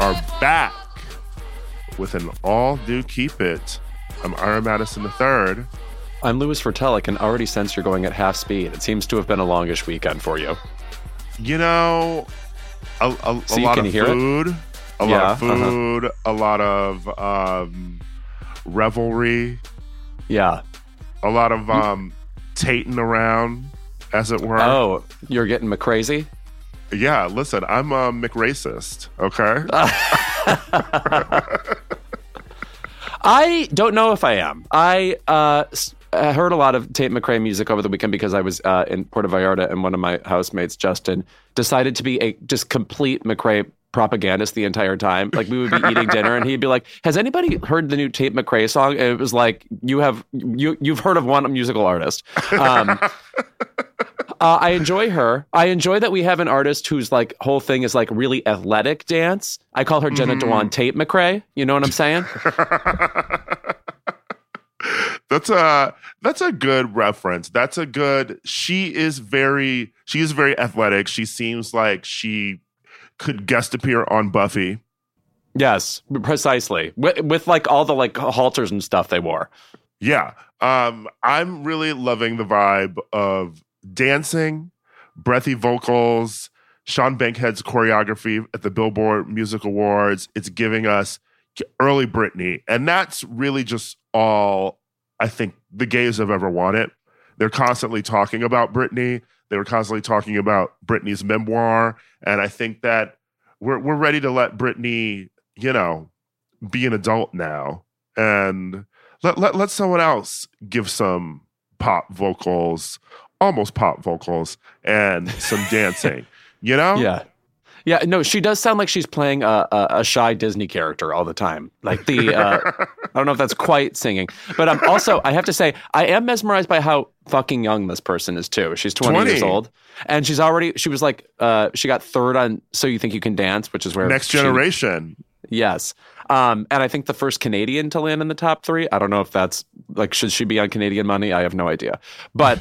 are back with an all-new Keep It. I'm Ira Madison III. I'm Louis Vertel. I can already sense you're going at half speed. It seems to have been a longish weekend for you. You know, a lot of food. A lot of revelry. Yeah. A lot of tating around, as it were. Oh, you're getting McCrazy? Yeah, listen, I'm a McRacist, okay? I don't know if I am. I heard a lot of Tate McRae music over the weekend because I was in Puerto Vallarta, and one of my housemates, Justin, decided to be a just complete McRae propagandist the entire time. Like, we would be eating dinner and he'd be like, has anybody heard the new Tate McRae song? And it was like, you've heard of one musical artist. I enjoy her. I enjoy that we have an artist whose like whole thing is like really athletic dance. I call her Jenna Dewan Tate McRae. You know what I'm saying? That's a good reference. She is very athletic. She seems like she could guest appear on Buffy. Yes, precisely. With like all the like halters and stuff they wore. Yeah. I'm really loving the vibe of dancing, breathy vocals, Sean Bankhead's choreography at the Billboard Music Awards. It's giving us early Britney. And that's really just all I think the gays have ever wanted. They're constantly talking about Britney. They were constantly talking about Britney's memoir. And I think that we're ready to let Britney, be an adult now. And let someone else give some pop vocals, almost pop vocals, and some dancing, Yeah. Yeah, no, she does sound like she's playing a shy Disney character all the time. Like I don't know if that's quite singing. But also, I have to say, I am mesmerized by how fucking young this person is, too. She's 20 years old. And she was like, she got third on So You Think You Can Dance, which is where Next Generation. Yes. And I think the first Canadian to land in the top 3. I don't know if that's, like, should she be on Canadian money? I have no idea. But...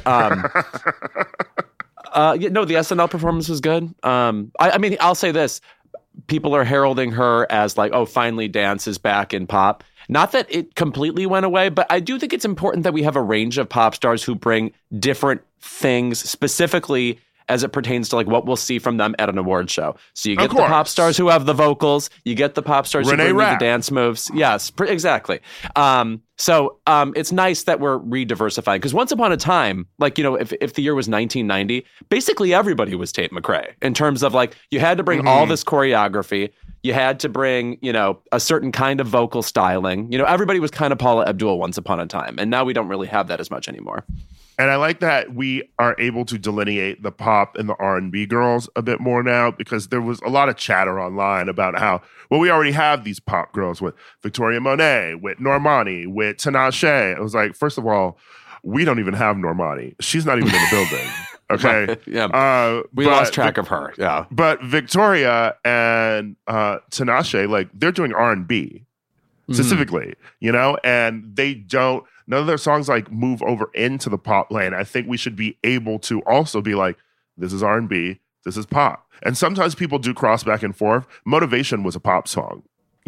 the SNL performance was good. I mean, I'll say this. People are heralding her as like, oh, finally dance is back in pop. Not that it completely went away, but I do think it's important that we have a range of pop stars who bring different things, specifically as it pertains to like what we'll see from them at an award show. So you get the pop stars who have the vocals, you get the pop stars who bring the dance moves. Yes, exactly. So it's nice that we're re-diversifying, because once upon a time, like, if the year was 1990, basically everybody was Tate McRae in terms of like, you had to bring all this choreography. You had to bring, a certain kind of vocal styling. Everybody was kind of Paula Abdul once upon a time. And now we don't really have that as much anymore. And I like that we are able to delineate the pop and the R&B girls a bit more now, because there was a lot of chatter online about how, well, we already have these pop girls with Victoria Monet, with Normani, with Tinashe. I was like, first of all, we don't even have Normani. She's not even in the building. Okay. Yeah. We lost track of her. Yeah. But Victoria and Tinashe, like, they're doing R&B specifically, and they don't. None of their songs like move over into the pop lane. I think we should be able to also be like, this is R&B, this is pop. And sometimes people do cross back and forth. Motivation was a pop song,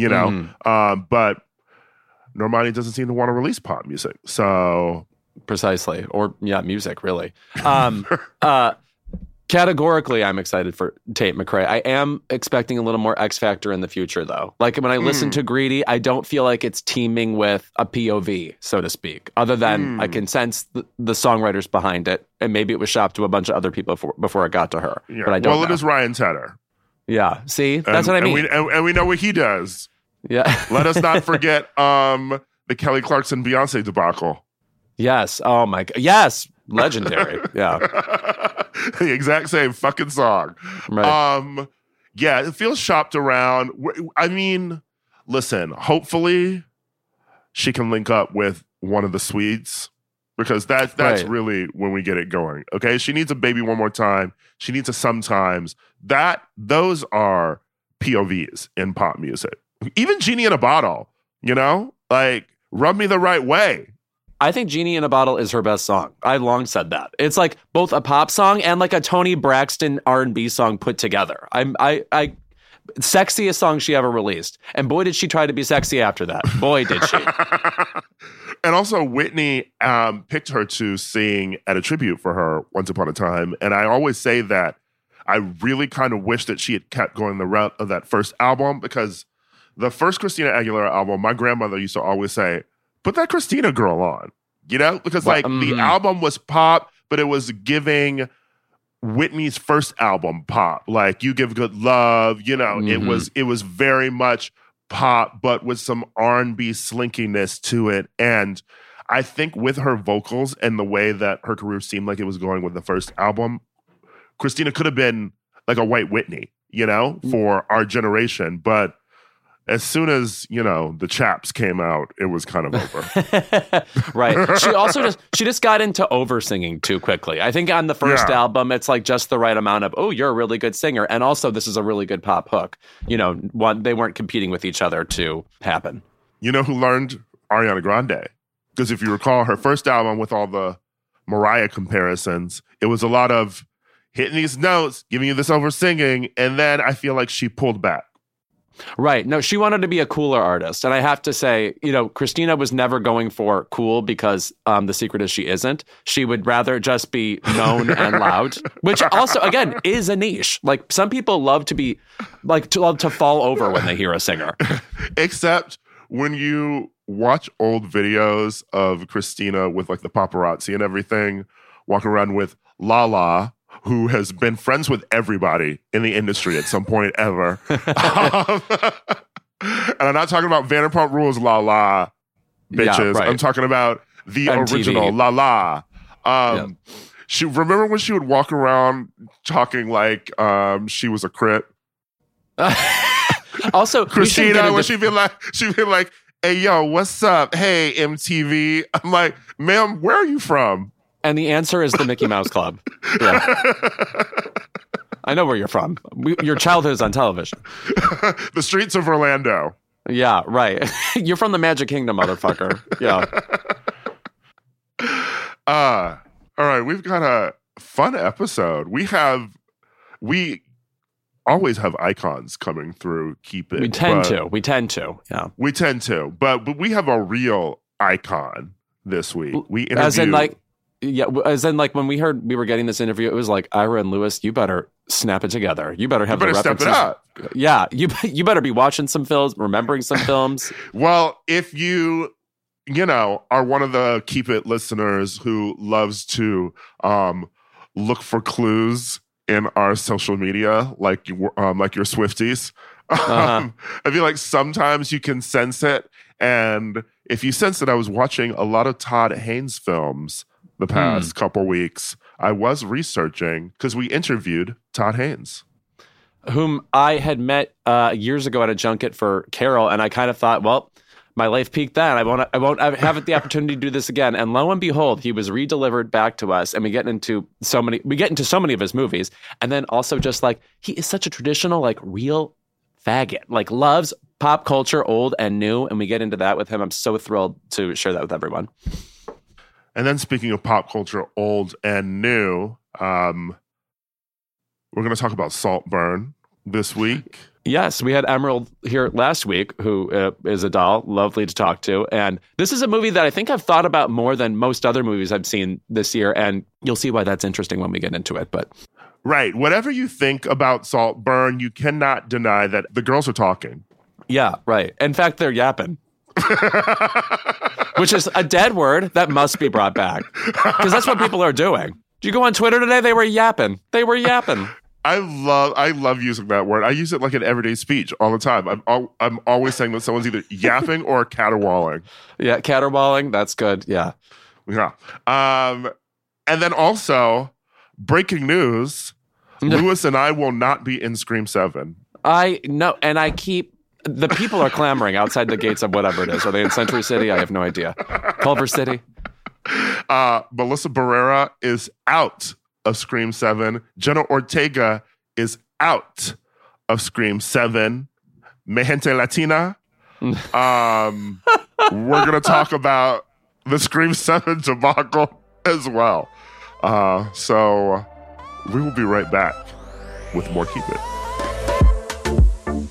but Normani doesn't seem to want to release pop music. So precisely. Or music, really. Categorically, I'm excited for Tate McRae. I am expecting a little more X Factor in the future, though. Like, when I listen to Greedy, I don't feel like it's teaming with a POV, so to speak. Other than I can sense the songwriters behind it, and maybe it was shopped to a bunch of other people before it got to her. Yeah. But I don't know. It is Ryan Tedder. Yeah, see? That's what I mean. And we know what he does. Yeah. Let us not forget the Kelly Clarkson Beyonce debacle. Yes. Oh, my God. Yes. Legendary. Yeah. The exact same fucking song. Right. Yeah, it feels shopped around. I mean, listen, hopefully she can link up with one of the Swedes, because that's really when we get it going. Okay, she needs a Baby One More Time. She needs a Sometimes. Those are POVs in pop music. Even Genie in a Bottle, like, Rub Me the Right Way. I think Genie in a Bottle is her best song. I've long said that. It's like both a pop song and like a Toni Braxton R&B song put together. sexiest song she ever released. And boy, did she try to be sexy after that. Boy, did she. And also, Whitney picked her to sing at a tribute for her once upon a time. And I always say that I really kind of wish that she had kept going the route of that first album, because the first Christina Aguilera album, my grandmother used to always say, put that Christina girl on, because like the album was pop, but it was giving Whitney's first album pop. Like You Give Good Love, it was very much pop, but with some R&B slinkiness to it. And I think with her vocals and the way that her career seemed like it was going with the first album, Christina could have been like a white Whitney, for our generation. But as soon as, the Chaps came out, it was kind of over. Right. She just got into over singing too quickly. I think on the first album, it's like just the right amount of, oh, you're a really good singer. And also this is a really good pop hook. They weren't competing with each other to happen. You know who learned? Ariana Grande. Because if you recall her first album with all the Mariah comparisons, it was a lot of hitting these notes, giving you this over singing. And then I feel like she pulled back. Right. No, she wanted to be a cooler artist. And I have to say, Christina was never going for cool, because the secret is she isn't. She would rather just be known and loud, which also, again, is a niche. Like some people love to love to fall over when they hear a singer. Except when you watch old videos of Christina with like the paparazzi and everything, walking around with Lala, who has been friends with everybody in the industry at some point ever. And I'm not talking about Vanderpump Rules La bitches. Yeah, right. I'm talking about the MTV. Original La. She remember when she would walk around talking like she was a Crit? Also, Christina, when she'd be like, hey, yo, what's up? Hey, MTV. I'm like, ma'am, where are you from? And the answer is the Mickey Mouse Club. Yeah. I know where you're from. Your childhood is on television. The streets of Orlando. Yeah, right. You're from the Magic Kingdom, motherfucker. Yeah. All right, we've got a fun episode. We always have icons coming through. Keep it. We tend to. Yeah. We tend to. But we have a real icon this week. We interviewed. As in, when we heard we were getting this interview, it was like, Ira and Lewis, you better snap it together. You better have the references. Step it up. Yeah, you better be watching some films, remembering some films. Well, if you are one of the Keep It listeners who loves to look for clues in our social media, like your Swifties, I feel like sometimes you can sense it. And if you sense it, I was watching a lot of Todd Haynes films the past couple weeks. I was researching because we interviewed Todd Haynes, whom I had met years ago at a junket for Carol, and I kind of thought, well, my life peaked then. I won't have the opportunity to do this again. And lo and behold, he was redelivered back to us, and we get into so many of his movies, and then also just like he is such a traditional, like real faggot, like loves pop culture, old and new, and we get into that with him. I'm so thrilled to share that with everyone. And then speaking of pop culture, old and new, we're going to talk about Saltburn this week. Yes, we had Emerald here last week, who is a doll, lovely to talk to. And this is a movie that I think I've thought about more than most other movies I've seen this year. And you'll see why that's interesting when we get into it. But right. Whatever you think about Saltburn, you cannot deny that the girls are talking. Yeah, right. In fact, they're yapping. Which is a dead word that must be brought back, because that's what people are doing. Did you go on Twitter today? They were yapping. I love using that word. I use it like in everyday speech all the time. I'm always saying that someone's either yapping or caterwauling. Yeah, caterwauling. That's good. Yeah. And then also, breaking news: Lewis and I will not be in Scream 7. I know, and the people are clamoring outside the gates of whatever it is. Are they in Century City? I have no idea. Culver City? Melissa Barrera is out of Scream 7. Jenna Ortega is out of Scream 7. Mi Gente Latina. We're going to talk about the Scream 7 debacle as well. So we will be right back with more Keep It.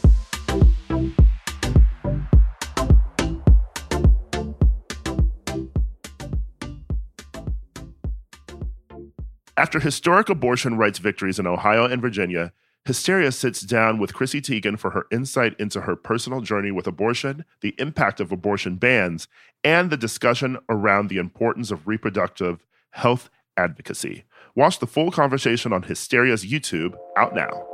After historic abortion rights victories in Ohio and Virginia, Hysteria sits down with Chrissy Teigen for her insight into her personal journey with abortion, the impact of abortion bans, and the discussion around the importance of reproductive health advocacy. Watch the full conversation on Hysteria's YouTube, out now.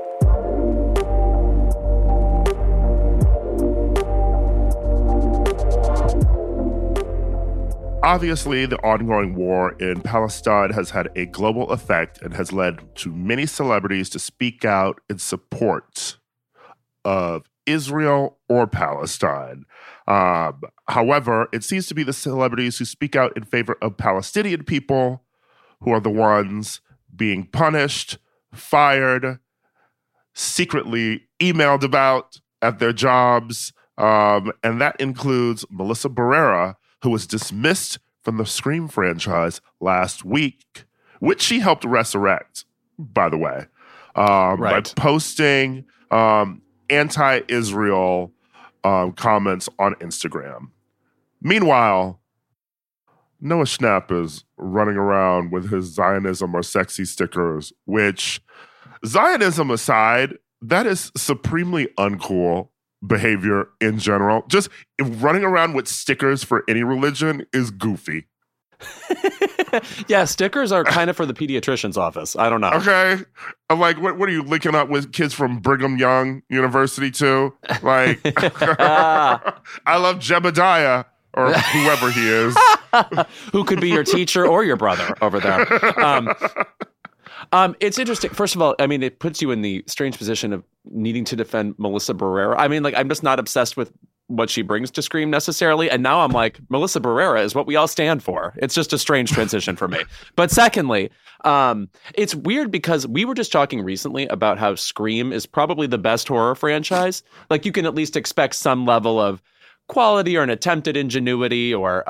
Obviously, the ongoing war in Palestine has had a global effect and has led to many celebrities to speak out in support of Israel or Palestine. However, it seems to be the celebrities who speak out in favor of Palestinian people who are the ones being punished, fired, secretly emailed about at their jobs. And that includes Melissa Barrera, who was dismissed from the Scream franchise last week, which she helped resurrect, by the way, by posting anti-Israel comments on Instagram. Meanwhile, Noah Schnapp is running around with his Zionism or sexy stickers, which, Zionism aside, that is supremely uncool behavior in general. Just running around with stickers for any religion is goofy. Yeah, stickers are kind of for the pediatrician's office. I don't know. Okay. I'm like, what are you linking up with kids from Brigham Young University too? Like, I love Jebediah or whoever he is. Who could be your teacher or your brother over there. It's interesting. First of all, I mean, it puts you in the strange position of needing to defend Melissa Barrera. I mean, like, I'm just not obsessed with what she brings to Scream necessarily. And now I'm like, Melissa Barrera is what we all stand for. It's just a strange transition for me. But secondly, it's weird because we were just talking recently about how Scream is probably the best horror franchise. Like, you can at least expect some level of quality or an attempt at ingenuity or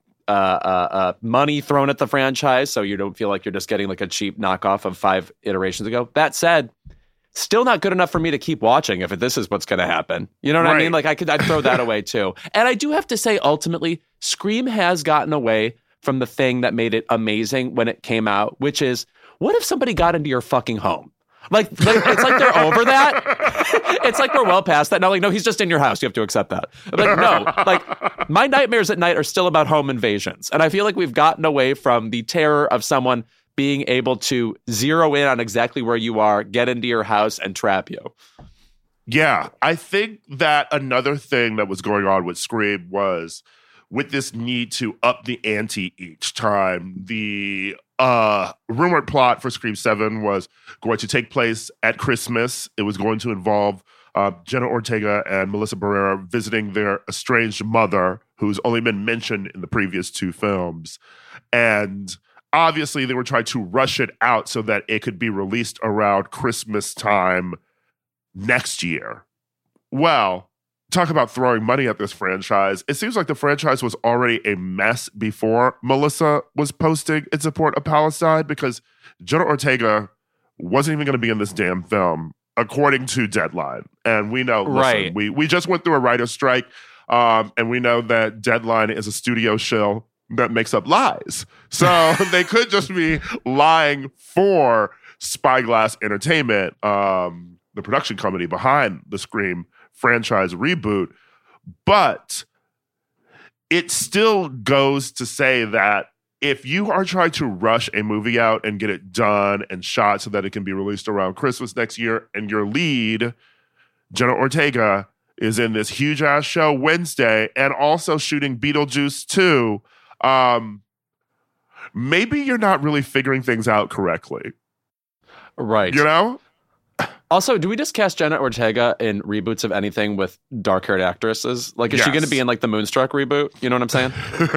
money thrown at the franchise, so you don't feel like you're just getting like a cheap knockoff of 5 iterations ago. That said, still not good enough for me to keep watching if this is what's going to happen. You know what I mean? Like, I'd throw that away too. And I do have to say, ultimately, Scream has gotten away from the thing that made it amazing when it came out, which is, what if somebody got into your fucking home? Like it's like they're over that. It's like we're well past that now. Like, no, he's just in your house. You have to accept that. But no, like, my nightmares at night are still about home invasions. And I feel like we've gotten away from the terror of someone being able to zero in on exactly where you are, get into your house, and trap you. Yeah, I think that another thing that was going on with Scream was with this need to up the ante each time. The rumored plot for Scream 7 was going to take place at Christmas. It was going to involve Jenna Ortega and Melissa Barrera visiting their estranged mother, who's only been mentioned in the previous 2 films. And obviously, they were trying to rush it out so that it could be released around Christmas time next year. Well, talk about throwing money at this franchise. It seems like the franchise was already a mess before Melissa was posting in support of Palestine, because Jenna Ortega wasn't even going to be in this damn film, according to Deadline. And we know, listen, we just went through a writer's strike, and we know that Deadline is a studio shill that makes up lies. So they could just be lying for Spyglass Entertainment, the production company behind the Scream franchise reboot. But it still goes to say that if you are trying to rush a movie out and get it done and shot so that it can be released around Christmas next year, and your lead, Jenna Ortega, is in this huge-ass show Wednesday and also shooting Beetlejuice 2, maybe you're not really figuring things out correctly. Right. You know? Also, do we just cast Jenna Ortega in reboots of anything with dark-haired actresses? Like, is she going to be in, like, the Moonstruck reboot? You know what I'm saying?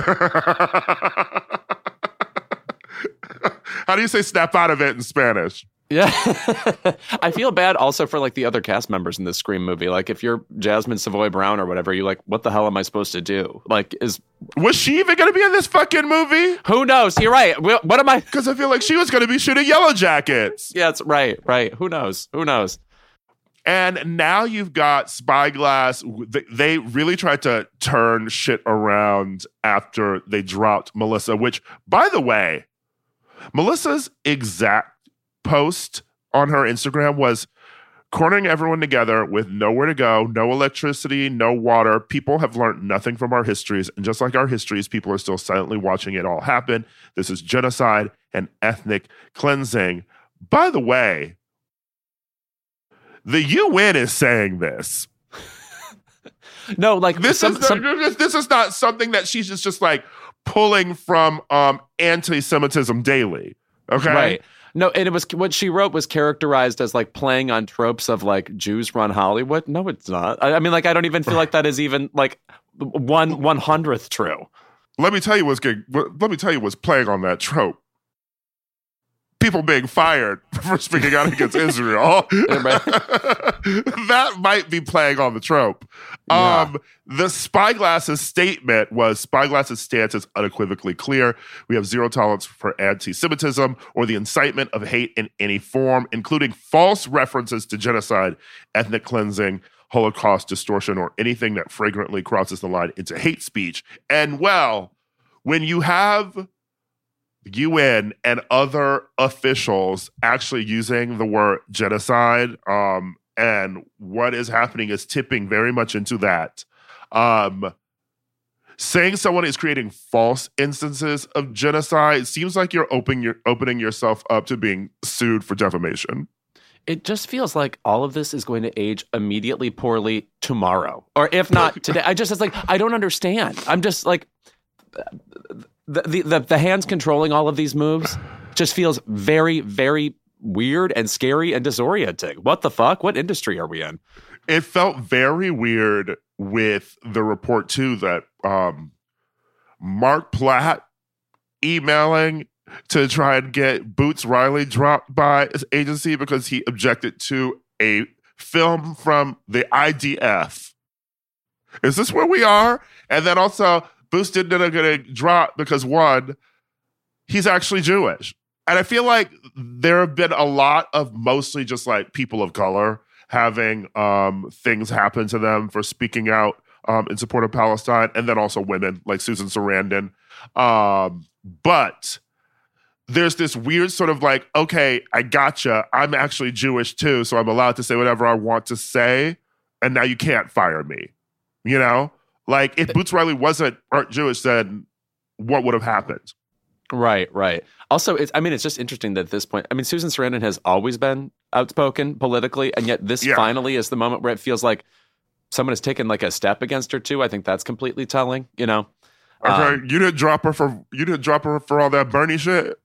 How do you say snap out of it in Spanish? Yeah. I feel bad also for, like, the other cast members in this Scream movie. Like, if you're Jasmine Savoy Brown or whatever, you're like, what the hell am I supposed to do? Like, was she even going to be in this fucking movie? Who knows? You're right. What am I? Because I feel like she was going to be shooting Yellow Jackets. Yeah, it's right. Who knows? And now you've got Spyglass. They really tried to turn shit around after they dropped Melissa, which, by the way, Melissa's exact post on her Instagram was cornering everyone together with nowhere to go, no electricity, no water. People have learned nothing from our histories. And just like our histories, people are still silently watching it all happen. This is genocide and ethnic cleansing. By the way, the UN is saying this. No, like this is not something that she's just like pulling from anti-Semitism daily. Okay. Right. No, and it was what she wrote was characterized as like playing on tropes of like Jews run Hollywood. No, it's not. I mean, like, I don't even feel like that is even like 1/100th true. Let me tell you what's playing on that trope. People being fired for speaking out against Israel. That might be playing on the trope. Yeah. The Spyglass's statement was, Spyglass's stance is unequivocally clear. We have zero tolerance for anti-Semitism or the incitement of hate in any form, including false references to genocide, ethnic cleansing, Holocaust distortion, or anything that flagrantly crosses the line into hate speech. And well, when you have UN and other officials actually using the word genocide, and what is happening is tipping very much into that. Saying someone is creating false instances of genocide seems like you're opening yourself up to being sued for defamation. It just feels like all of this is going to age immediately poorly tomorrow, or if not today. It's like, I don't understand. I'm just like, the hands controlling all of these moves just feels very, very weird and scary and disorienting. What the fuck? What industry are we in? It felt very weird with the report too that Mark Platt emailing to try and get Boots Riley dropped by his agency because he objected to a film from the IDF. Is this where we are? And then also, Boots didn't get a drop because, one, he's actually Jewish. And I feel like there have been a lot of mostly just like people of color having things happen to them for speaking out in support of Palestine, and then also women like Susan Sarandon. But there's this weird sort of like, okay, I gotcha. I'm actually Jewish too, so I'm allowed to say whatever I want to say, and now you can't fire me. You know? Like, if Boots Riley wasn't Jewish, then what would have happened? Right. Also, it's just interesting that at this point, I mean, Susan Sarandon has always been outspoken politically, and yet this finally is the moment where it feels like someone has taken like a step against her too. I think that's completely telling, you know? Okay, you didn't drop her for all that Bernie shit?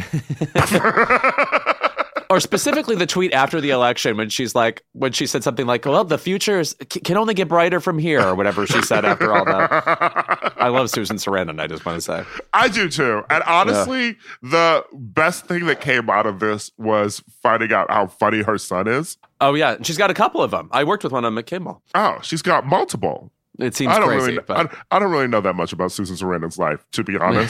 Or specifically the tweet after the election when she said something like, well, the future can only get brighter from here, or whatever she said after all that. I love Susan Sarandon, I just want to say. I do too. And honestly, the best thing that came out of this was finding out how funny her son is. Oh, yeah. She's got a couple of them. I worked with one on McKimmel. Oh, she's got multiple. It seems crazy. I don't really know that much about Susan Sarandon's life, to be honest.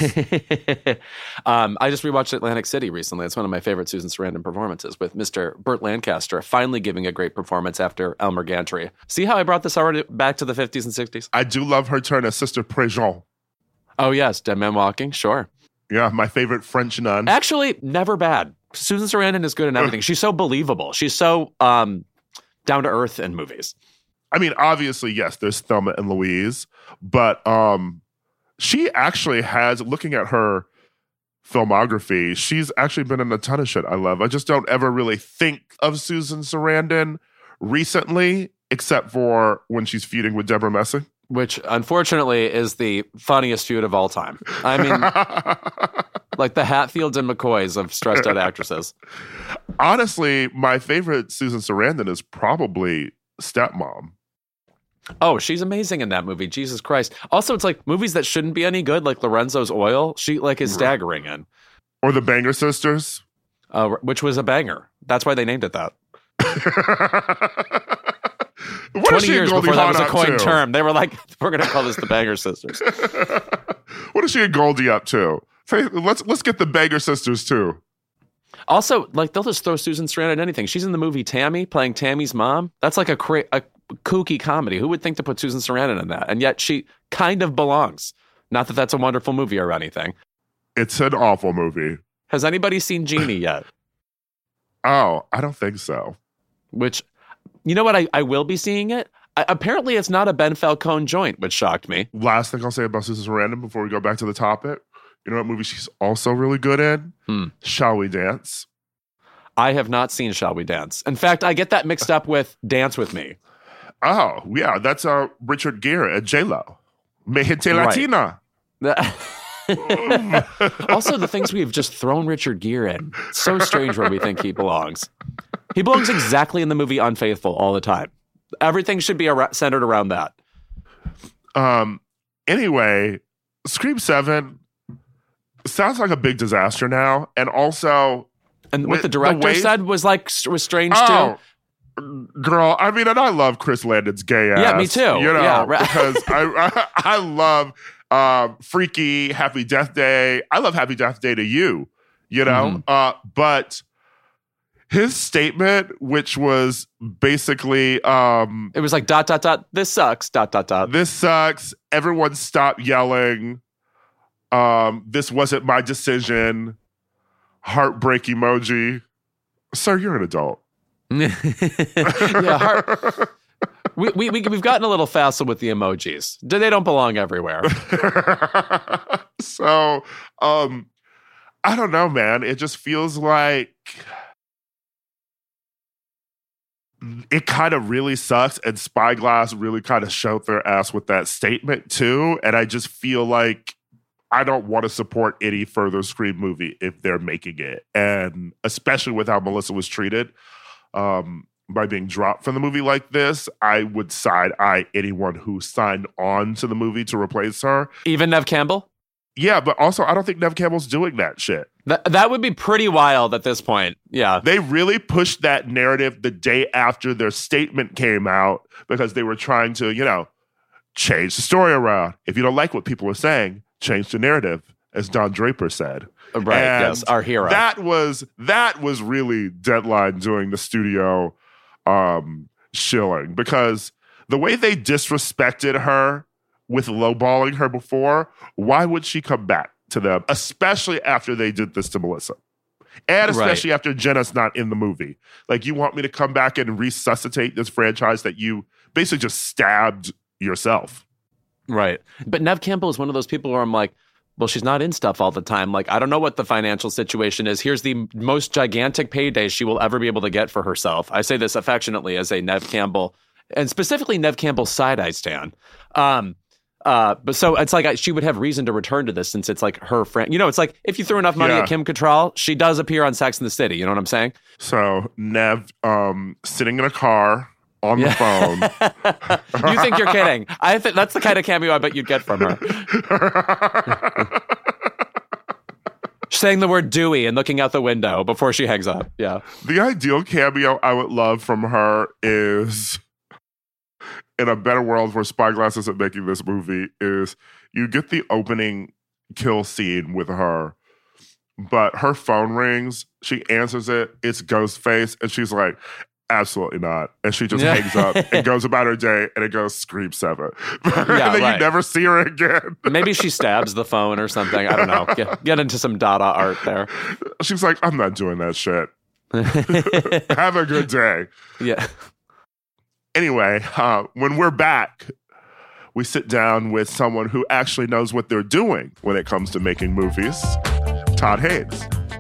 I just rewatched Atlantic City recently. It's one of my favorite Susan Sarandon performances, with Mr. Burt Lancaster finally giving a great performance after Elmer Gantry. See how I brought this already back to the 50s and 60s? I do love her turn as Sister Préjean. Oh, yes. Dead Man Walking. Sure. Yeah, my favorite French nun. Actually, never bad. Susan Sarandon is good in everything. She's so believable. She's so down to earth in movies. I mean, obviously, yes, there's Thelma and Louise, but she actually has, looking at her filmography, she's actually been in a ton of shit I love. I just don't ever really think of Susan Sarandon recently, except for when she's feuding with Deborah Messing. Which, unfortunately, is the funniest feud of all time. I mean, like the Hatfields and McCoys of stressed out actresses. Honestly, my favorite Susan Sarandon is probably Stepmom. Oh, she's amazing in that movie. Jesus Christ. Also, it's like movies that shouldn't be any good, like Lorenzo's Oil, she like is staggering in. Or The Banger Sisters. Which was a banger. That's why they named it that. 20 years before that was a coined to? term. They were like, we're going to call this The Banger Sisters. What is she and Goldie up to? Hey, let's get The Banger Sisters too. Also, like, they'll just throw Susan Sarandon at anything. She's in the movie Tammy, playing Tammy's mom. That's like a kooky comedy. Who would think to put Susan Sarandon in that? And yet she kind of belongs. Not that that's a wonderful movie or anything. It's an awful movie. Has anybody seen Genie yet? Oh, I don't think so. Which, you know what? I will be seeing it. Apparently, it's not a Ben Falcone joint, which shocked me. Last thing I'll say about Susan Sarandon before we go back to the topic. You know what movie she's also really good in? Shall We Dance? I have not seen Shall We Dance. In fact, I get that mixed up with Dance With Me. Oh, yeah. That's Richard Gere and J-Lo. Me gente latina. Also, the things we've just thrown Richard Gere in. It's so strange where we think he belongs. He belongs exactly in the movie Unfaithful all the time. Everything should be centered around that. Anyway, Scream 7 sounds like a big disaster now. And also... And what the director said was strange too. Girl, I mean, and I love Chris Landon's gay ass. Yeah, me too. You know, yeah, right. because I love Freaky, Happy Death Day. I love Happy Death Day to You, you know? But his statement, which was basically... it was like, ... this sucks, ... This sucks. Everyone stop yelling. This wasn't my decision. Heartbreak emoji. Sir, you're an adult. Yeah, we've gotten a little facile with the emojis. They don't belong everywhere. So, I don't know, man. It just feels like it kind of really sucks, and Spyglass really kind of showed their ass with that statement too. And I just feel like I don't want to support any further Scream movie if they're making it. And especially with how Melissa was treated by being dropped from the movie like this, I would side-eye anyone who signed on to the movie to replace her. Even Neve Campbell? Yeah, but also I don't think Neve Campbell's doing that shit. That would be pretty wild at this point. Yeah. They really pushed that narrative the day after their statement came out because they were trying to, you know, change the story around. If you don't like what people are saying, change the narrative, as Don Draper said. Right, and yes, our hero. That was really Deadline doing the studio shilling, because the way they disrespected her with lowballing her before, why would she come back to them, especially after they did this to Melissa? And especially after Jenna's not in the movie. Like, you want me to come back and resuscitate this franchise that you basically just stabbed yourself. Right. But Neve Campbell is one of those people where I'm like, well, she's not in stuff all the time. Like, I don't know what the financial situation is. Here's the most gigantic payday she will ever be able to get for herself. I say this affectionately as a Neve Campbell, and specifically Neve Campbell side-eye stan. But so it's like she would have reason to return to this since it's like her friend. You know, it's like if you threw enough money at Kim Cattrall, she does appear on Sex and the City. You know what I'm saying? So Neve sitting in a car on the phone. You think you're kidding? I think that's the kind of cameo I bet you'd get from her. Saying the word Dewey and looking out the window before she hangs up. Yeah. The ideal cameo I would love from her is, in a better world where Spyglass isn't making this movie, is you get the opening kill scene with her, but her phone rings, she answers it, it's Ghostface, and she's like, absolutely not. And she just hangs up and goes about her day, and it goes Scream 7. And then you never see her again. Maybe she stabs the phone or something. I don't know. Get into some Dada art there. She's like, I'm not doing that shit. Have a good day. Yeah. Anyway, when we're back, we sit down with someone who actually knows what they're doing when it comes to making movies, Todd Haynes.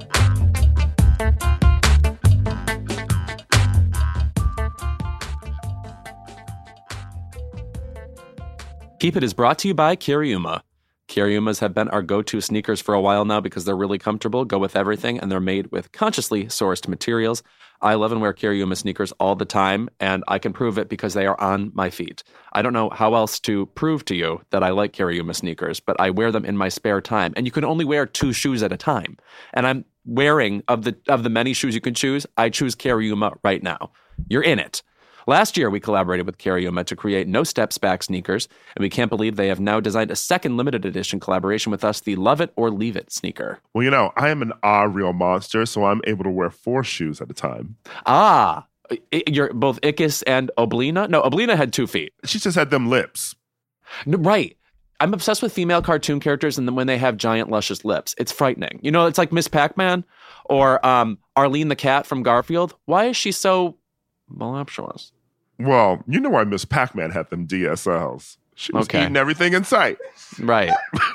Keep It is brought to you by Kiriyuma. Kiriyumas have been our go-to sneakers for a while now because they're really comfortable, go with everything, and they're made with consciously sourced materials. I love and wear Kiriyuma sneakers all the time, and I can prove it because they are on my feet. I don't know how else to prove to you that I like Kiriyuma sneakers, but I wear them in my spare time, and you can only wear 2 shoes at a time. And I'm wearing, of the many shoes you can choose, I choose Kiriyuma right now. You're in it. Last year, we collaborated with Kiriyuma to create No Steps Back sneakers, and we can't believe they have now designed a second limited edition collaboration with us, the Love It or Leave It sneaker. Well, you know, I am an real monster, so I'm able to wear 4 shoes at a time. You're both Ickis and Oblina? No, Oblina had 2 feet. She just had them lips. No, right. I'm obsessed with female cartoon characters and then when they have giant, luscious lips. It's frightening. You know, it's like Miss Pac-Man or Arlene the cat from Garfield. Why is she so voluptuous? Well, you know why Miss Pac-Man had them DSLs. She was eating everything in sight. Right.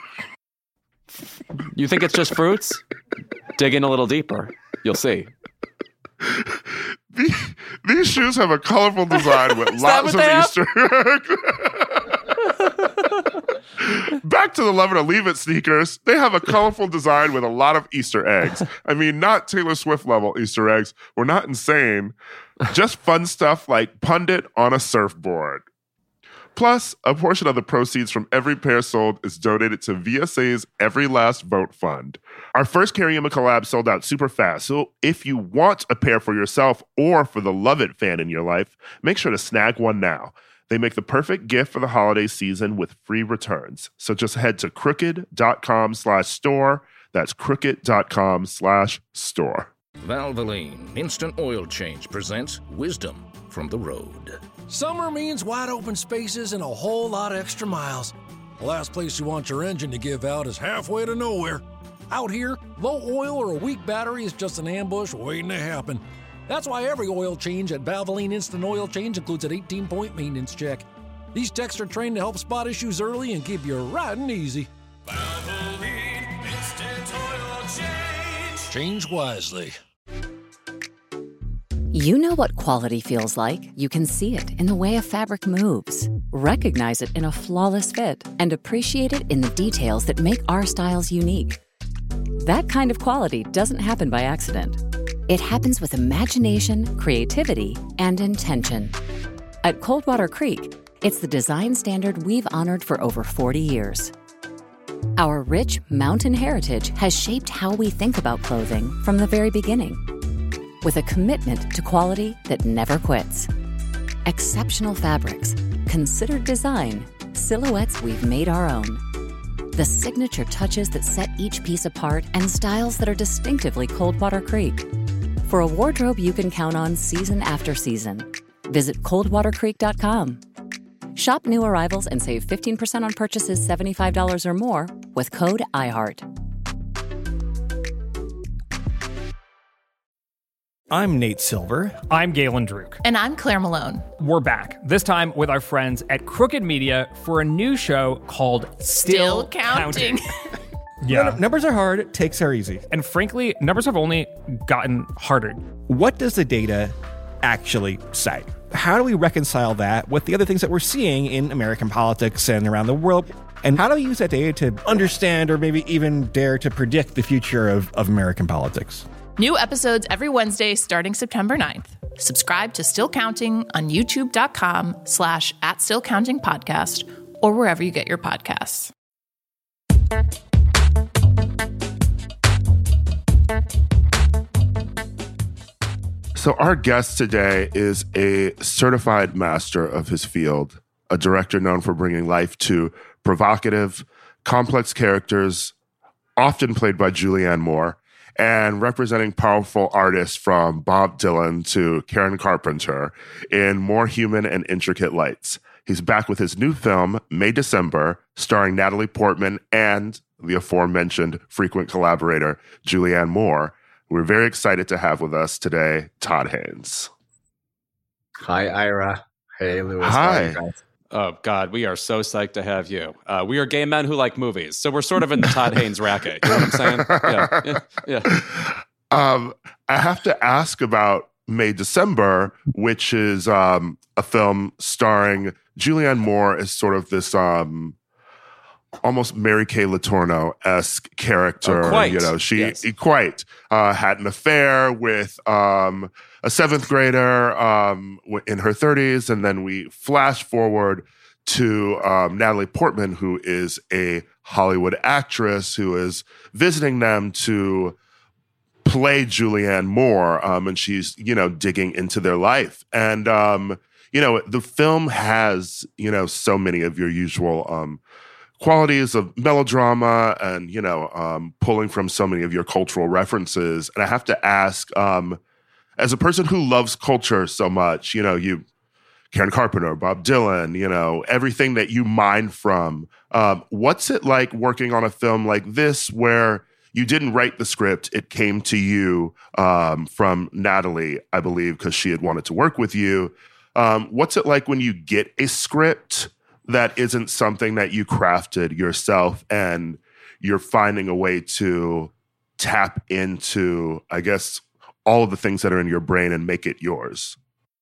You think it's just fruits? Dig in a little deeper. You'll see. These shoes have a colorful design with lots of Easter eggs. Back to the Love It or Leave It sneakers. They have a colorful design with a lot of Easter eggs. I mean, not Taylor Swift level Easter eggs. We're not insane. Just fun stuff like Pundit on a surfboard. Plus, a portion of the proceeds from every pair sold is donated to VSA's Every Last Vote Fund. Our first Carryima collab sold out super fast, so if you want a pair for yourself or for the Love It fan in your life, make sure to snag one now. They make the perfect gift for the holiday season with free returns. So just head to crooked.com/store. That's crooked.com/store. Valvoline Instant Oil Change presents Wisdom from the Road. Summer means wide open spaces and a whole lot of extra miles. The last place you want your engine to give out is halfway to nowhere. Out here, low oil or a weak battery is just an ambush waiting to happen. That's why every oil change at Valvoline Instant Oil Change includes an 18-point maintenance check. These techs are trained to help spot issues early and keep you riding easy. Valvoline Instant Oil Change. Change wisely. You know what quality feels like. You can see it in the way a fabric moves, recognize it in a flawless fit, and appreciate it in the details that make our styles unique. That kind of quality doesn't happen by accident. It happens with imagination, creativity, and intention. At Coldwater Creek, it's the design standard we've honored for over 40 years. Our rich mountain heritage has shaped how we think about clothing from the very beginning, with a commitment to quality that never quits. Exceptional fabrics, considered design, silhouettes we've made our own. The signature touches that set each piece apart and styles that are distinctively Coldwater Creek. For a wardrobe you can count on season after season, visit coldwatercreek.com. Shop new arrivals and save 15% on purchases $75 or more with code IHEART. I'm Nate Silver. I'm Galen Druk. And I'm Claire Malone. We're back, this time with our friends at Crooked Media for a new show called Still Counting. Yeah. Numbers are hard, takes are easy. And frankly, numbers have only gotten harder. What does the data actually say? How do we reconcile that with the other things that we're seeing in American politics and around the world? And how do we use that data to understand or maybe even dare to predict the future of American politics? New episodes every Wednesday starting September 9th. Subscribe to Still Counting on youtube.com/@stillcountingpodcast or wherever you get your podcasts. So our guest today is a certified master of his field, a director known for bringing life to provocative, complex characters, often played by Julianne Moore, and representing powerful artists from Bob Dylan to Karen Carpenter in more human and intricate lights. He's back with his new film, May December, starring Natalie Portman and the aforementioned frequent collaborator, Julianne Moore. We're very excited to have with us today, Todd Haynes. Hi, Ira. Hey, Louis. Hi. Oh, God, we are so psyched to have you. We are gay men who like movies, so we're sort of in the Todd Haynes racket. You know what I'm saying? Yeah. I have to ask about May December, which is a film starring Julianne Moore as sort of this almost Mary Kay Letourneau-esque character. Quite. You know, she Yes. quite had an affair with a seventh grader in her 30s, and then we flash forward to Natalie Portman, who is a Hollywood actress who is visiting them to play Julianne Moore, and she's, digging into their life. And, the film has, so many of your usual qualities of melodrama and, pulling from so many of your cultural references. And I have to ask, as a person who loves culture so much, you Karen Carpenter, Bob Dylan, everything that you mine from. What's it like working on a film like this where you didn't write the script, it came to you from Natalie, I believe, because she had wanted to work with you. What's it like when you get a script that isn't something that you crafted yourself and you're finding a way to tap into, I guess, all of the things that are in your brain and make it yours?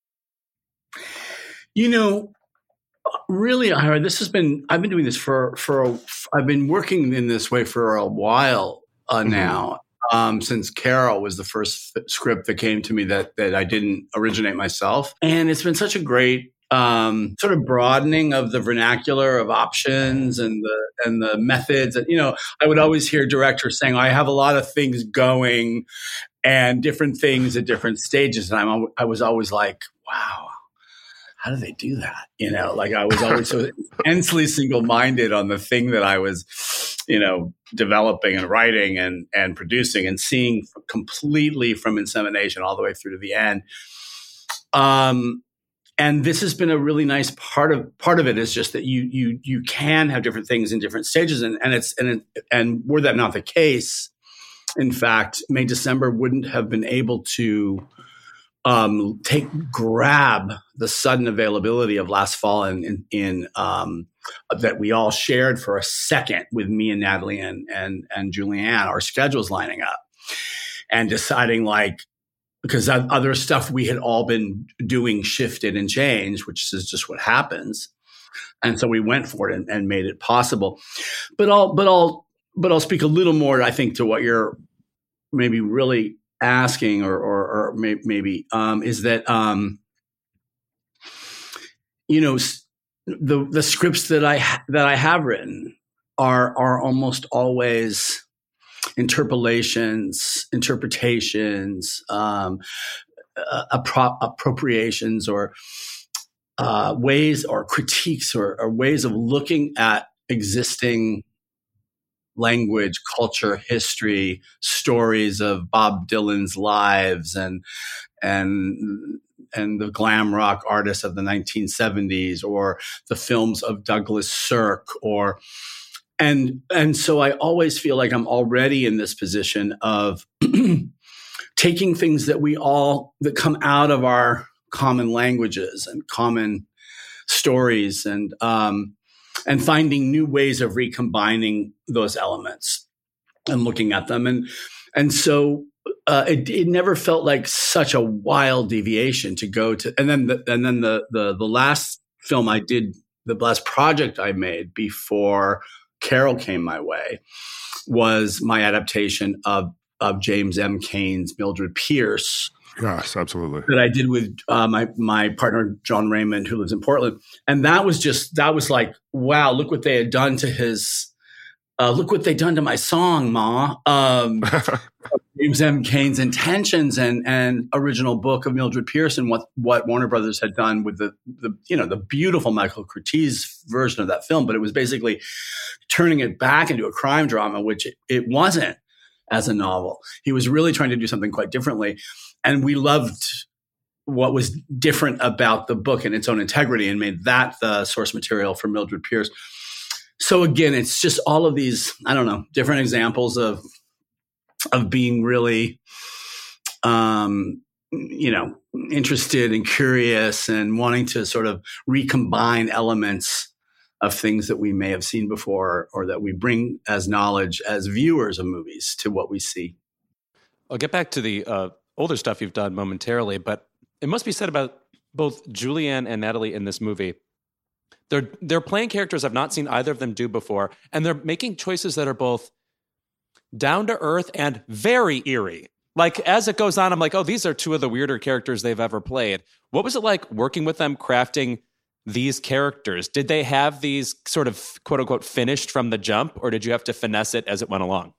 Really, Ira, I've been doing this I've been working in this way for a while now, since Carol was the first script that came to me that I didn't originate myself. And it's been such a great sort of broadening of the vernacular of options and the methods. And, I would always hear directors saying, I have a lot of things going and different things at different stages. And I was always like, wow, how do they do that? I was always so intensely single-minded on the thing that I was, developing and writing and producing and seeing completely from insemination all the way through to the end. And this has been a really nice part of it is just that you can have different things in different stages. And were that not the case, in fact, May December wouldn't have been able to grab the sudden availability of last fall in that we all shared for a second with me and Natalie and Julianne, our schedules lining up and deciding because that other stuff we had all been doing shifted and changed, which is just what happens. And so we went for it and made it possible. But I'll speak a little more, I think, to what you're maybe really asking or maybe is that the scripts that I have written are almost always interpolations, interpretations, appropriations, or ways or critiques or ways of looking at existing language, culture, history, stories of Bob Dylan's lives and the glam rock artists of the 1970s, or the films of Douglas Sirk, and so I always feel like I'm already in this position of taking things that come out of our common languages and common stories and finding new ways of recombining those elements and looking at them. And so it never felt like such a wild deviation to go to. And then the last film I did, the last project I made before Carol came my way, was my adaptation of James M. Cain's Mildred Pierce. Yes, absolutely. That I did with my partner, John Raymond, who lives in Portland. And that was like, wow, look what they had done to look what they done to my song, Ma. James M. Cain's intentions and original book of Mildred Pierce, and what Warner Brothers had done with the beautiful Michael Curtiz version of that film. But it was basically turning it back into a crime drama, which it wasn't as a novel. He was really trying to do something quite differently. And we loved what was different about the book and its own integrity, and made that the source material for Mildred Pierce. So again, it's just all of these, I don't know, different examples of being really, interested and curious and wanting to sort of recombine elements of things that we may have seen before, or that we bring as knowledge as viewers of movies to what we see. I'll get back to the older stuff you've done momentarily, but it must be said about both Julianne and Natalie in this movie. They're playing characters I've not seen either of them do before, and they're making choices that are both down to earth and very eerie. Like, as it goes on, I'm like, oh, these are two of the weirder characters they've ever played. What was it like working with them, crafting these characters? Did they have these sort of quote unquote finished from the jump, or did you have to finesse it as it went along?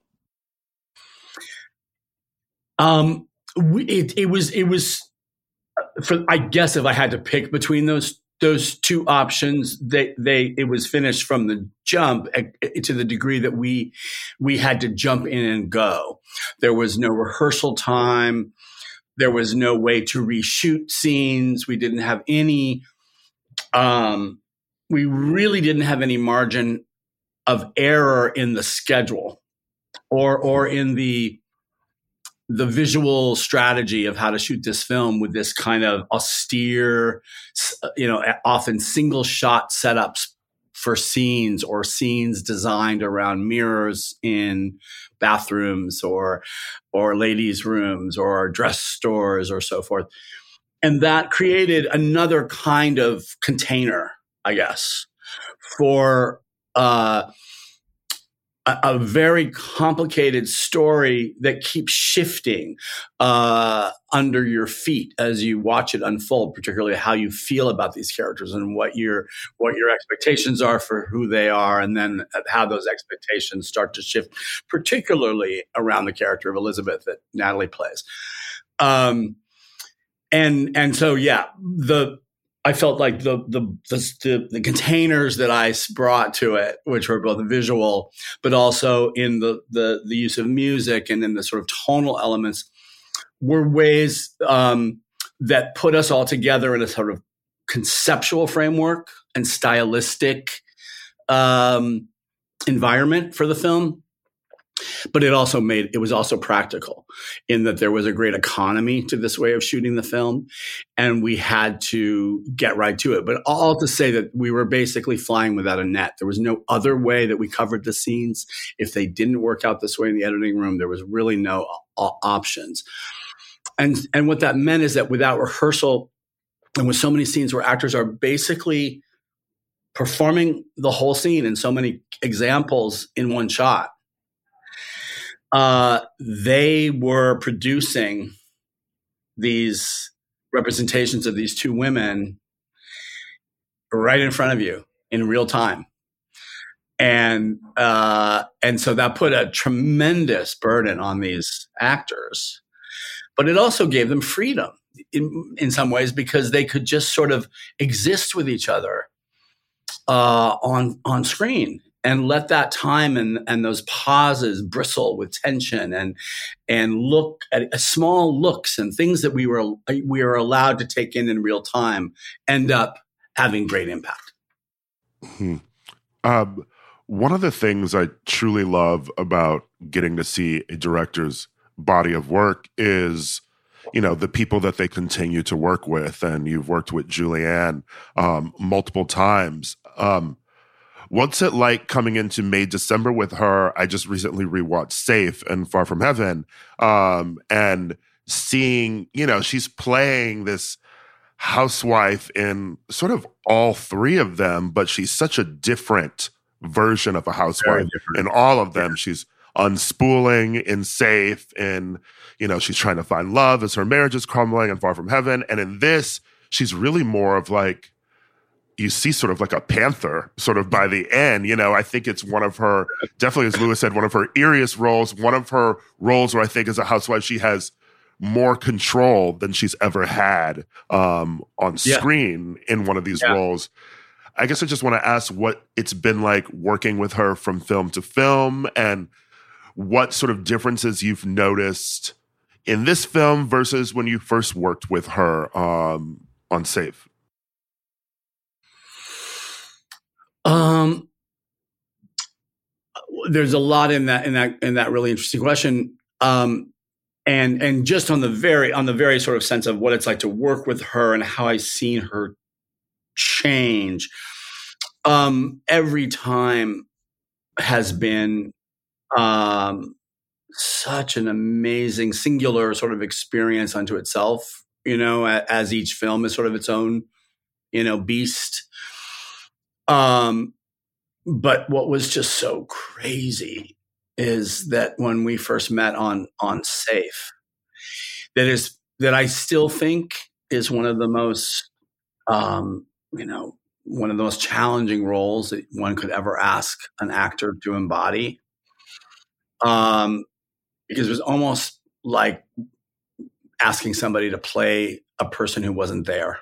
It was for, I guess, if I had to pick between those two options, it was finished from the jump to the degree that we had to jump in and go. There was no rehearsal time. There was no way to reshoot scenes. We didn't have any we really didn't have any margin of error in the schedule or in the visual strategy of how to shoot this film with this kind of austere, often single shot setups for scenes or scenes designed around mirrors in bathrooms or ladies' rooms or dress stores or so forth. And that created another kind of container, I guess, for a very complicated story that keeps shifting under your feet as you watch it unfold, particularly how you feel about these characters and what your expectations are for who they are, and then how those expectations start to shift, particularly around the character of Elizabeth that Natalie plays. And so, yeah, I felt like the containers that I brought to it, which were both visual, but also in the use of music and in the sort of tonal elements, were ways that put us all together in a sort of conceptual framework and stylistic environment for the film. But it was also practical in that there was a great economy to this way of shooting the film, and we had to get right to it. But all to say that we were basically flying without a net. There was no other way that we covered the scenes. If they didn't work out this way in the editing room, there was really no options. And what that meant is that without rehearsal, and with so many scenes where actors are basically performing the whole scene in so many examples in one shot, they were producing these representations of these two women right in front of you in real time. And so that put a tremendous burden on these actors, but it also gave them freedom in some ways, because they could just sort of exist with each other on screen. And let that time and those pauses bristle with tension and look at small looks and things that we were allowed to take in real time end up having great impact. One of the things I truly love about getting to see a director's body of work is, the people that they continue to work with. And you've worked with Julianne multiple times. What's it like coming into May, December with her? I just recently rewatched Safe and Far From Heaven, and seeing, she's playing this housewife in sort of all three of them, but she's such a different version of a housewife in all of them. She's unspooling in Safe, and, she's trying to find love as her marriage is crumbling in Far From Heaven. And in this, she's really more of like, you see sort of like a panther sort of by the end. I think it's one of her, definitely as Lewis said, one of her eeriest roles, one of her roles where I think as a housewife, she has more control than she's ever had on screen in one of these roles. I guess I just want to ask what it's been like working with her from film to film, and what sort of differences you've noticed in this film versus when you first worked with her on Safe. There's a lot in that really interesting question. And just on the very sort of sense of what it's like to work with her and how I've seen her change, every time has been such an amazing singular sort of experience unto itself, as each film is sort of its own, beast. But what was just so crazy is that when we first met on Safe, that I still think is one of the most, one of the most challenging roles that one could ever ask an actor to embody. Because it was almost like asking somebody to play a person who wasn't there.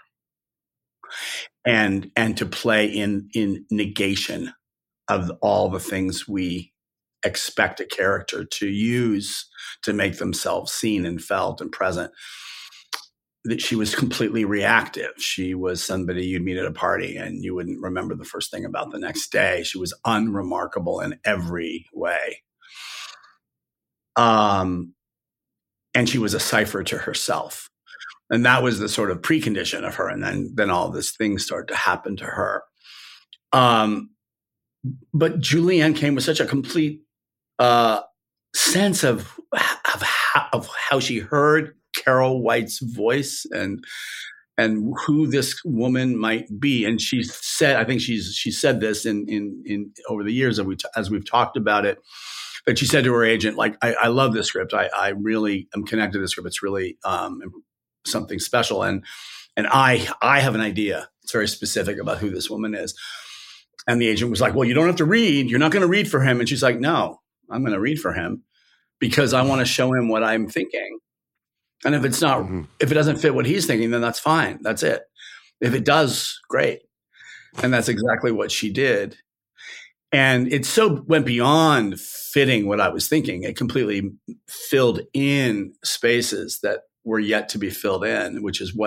And to play in negation of all the things we expect a character to use to make themselves seen and felt and present. that she was completely reactive. She was somebody you'd meet at a party and you wouldn't remember the first thing about the next day. She was unremarkable in every way. And she was a cipher to herself. And that was the sort of precondition of her. And then all this things started to happen to her. But Julianne came with such a complete sense of how she heard Carol White's voice and who this woman might be. And she said, I think she said this in over the years as we've talked about it, that she said to her agent, like, I love this script. I really am connected to this script. It's really something special. And I have an idea. It's very specific about who this woman is. And the agent was like, well, you don't have to read. You're not going to read for him. And she's like, no, I'm going to read for him because I want to show him what I'm thinking. And if it's not, if it doesn't fit what he's thinking, then that's fine. That's it. If it does, great. And that's exactly what she did. And it so went beyond fitting what I was thinking. It completely filled in spaces that were yet to be filled in, which is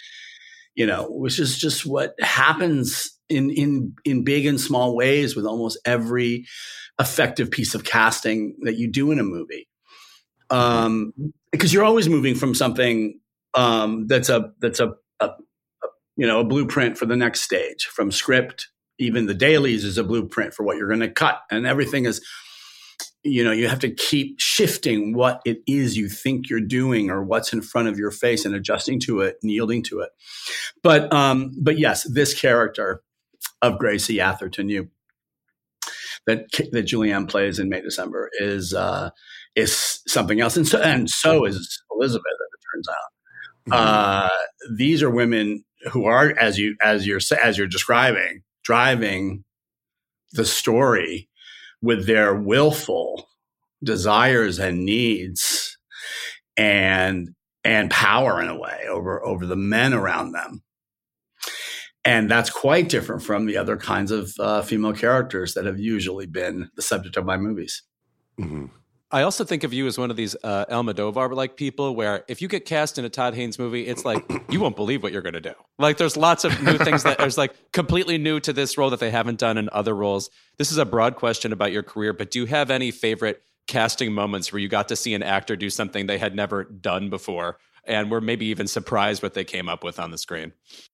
just what happens in big and small ways with almost every effective piece of casting that you do in a movie. Because you're always moving from something that's a blueprint for the next stage, from script. Even the dailies is a blueprint for what you're going to cut, and everything is, you have to keep shifting what it is you think you're doing or what's in front of your face and adjusting to it and yielding to it. But yes, this character of Gracie Atherton that Julianne plays in May December is something else, and so is Elizabeth, as it turns out. These are women who are, as you're describing, driving the story with their willful desires and needs and power in a way over the men around them. And that's quite different from the other kinds of female characters that have usually been the subject of my movies. Mm-hmm. I also think of you as one of these Almodovar-like people where if you get cast in a Todd Haynes movie, it's like, you won't believe what you're going to do. Like, there's lots of new things that are like completely new to this role that they haven't done in other roles. This is a broad question about your career, but do you have any favorite casting moments where you got to see an actor do something they had never done before and were maybe even surprised what they came up with on the screen?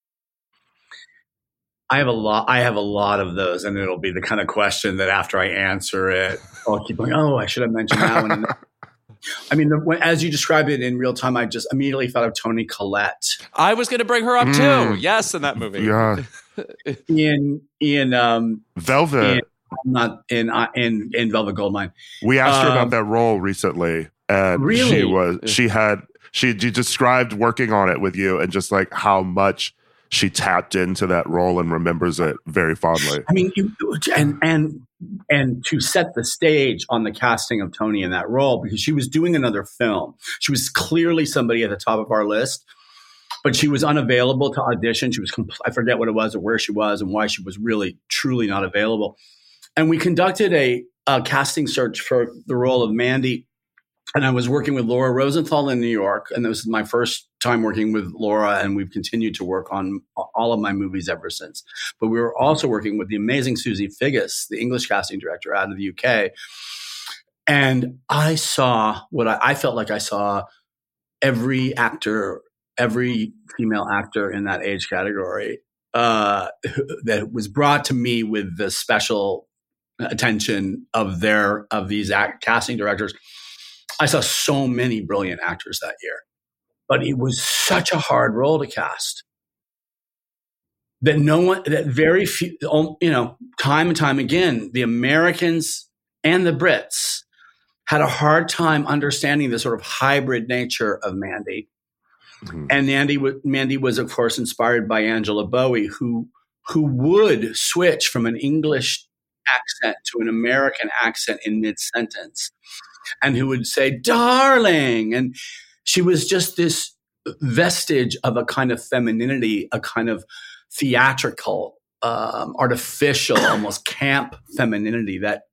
I have a lot of those, and it'll be the kind of question that after I answer it, I'll keep going, oh, I should have mentioned that one. I mean, as you described it in real time, I just immediately thought of Toni Collette. I was going to bring her up too. Yes, in that movie. Yeah. in Velvet. In Velvet Goldmine. We asked her about that role recently, and really? she described working on it with you and just like how much she tapped into that role and remembers it very fondly. I mean, and to set the stage on the casting of Toni in that role, because she was doing another film. She was clearly somebody at the top of our list, but she was unavailable to audition. She was, I forget what it was or where she was and why she was really, truly not available. And we conducted a casting search for the role of Mandy. And I was working with Laura Rosenthal in New York, and this was my first time working with Laura, and we've continued to work on all of my movies ever since. But we were also working with the amazing Susie Figgis, the English casting director out of the UK. And I saw what I felt like I saw every female actor in that age category that was brought to me with the special attention of these casting directors. I saw so many brilliant actors that year, but it was such a hard role to cast that very few, time and time again, the Americans and the Brits had a hard time understanding the sort of hybrid nature of Mandy. Mm-hmm. And Mandy was, of course, inspired by Angela Bowie, who would switch from an English accent to an American accent in mid-sentence. And who would say, darling. And she was just this vestige of a kind of femininity, a kind of theatrical, artificial, almost camp femininity that,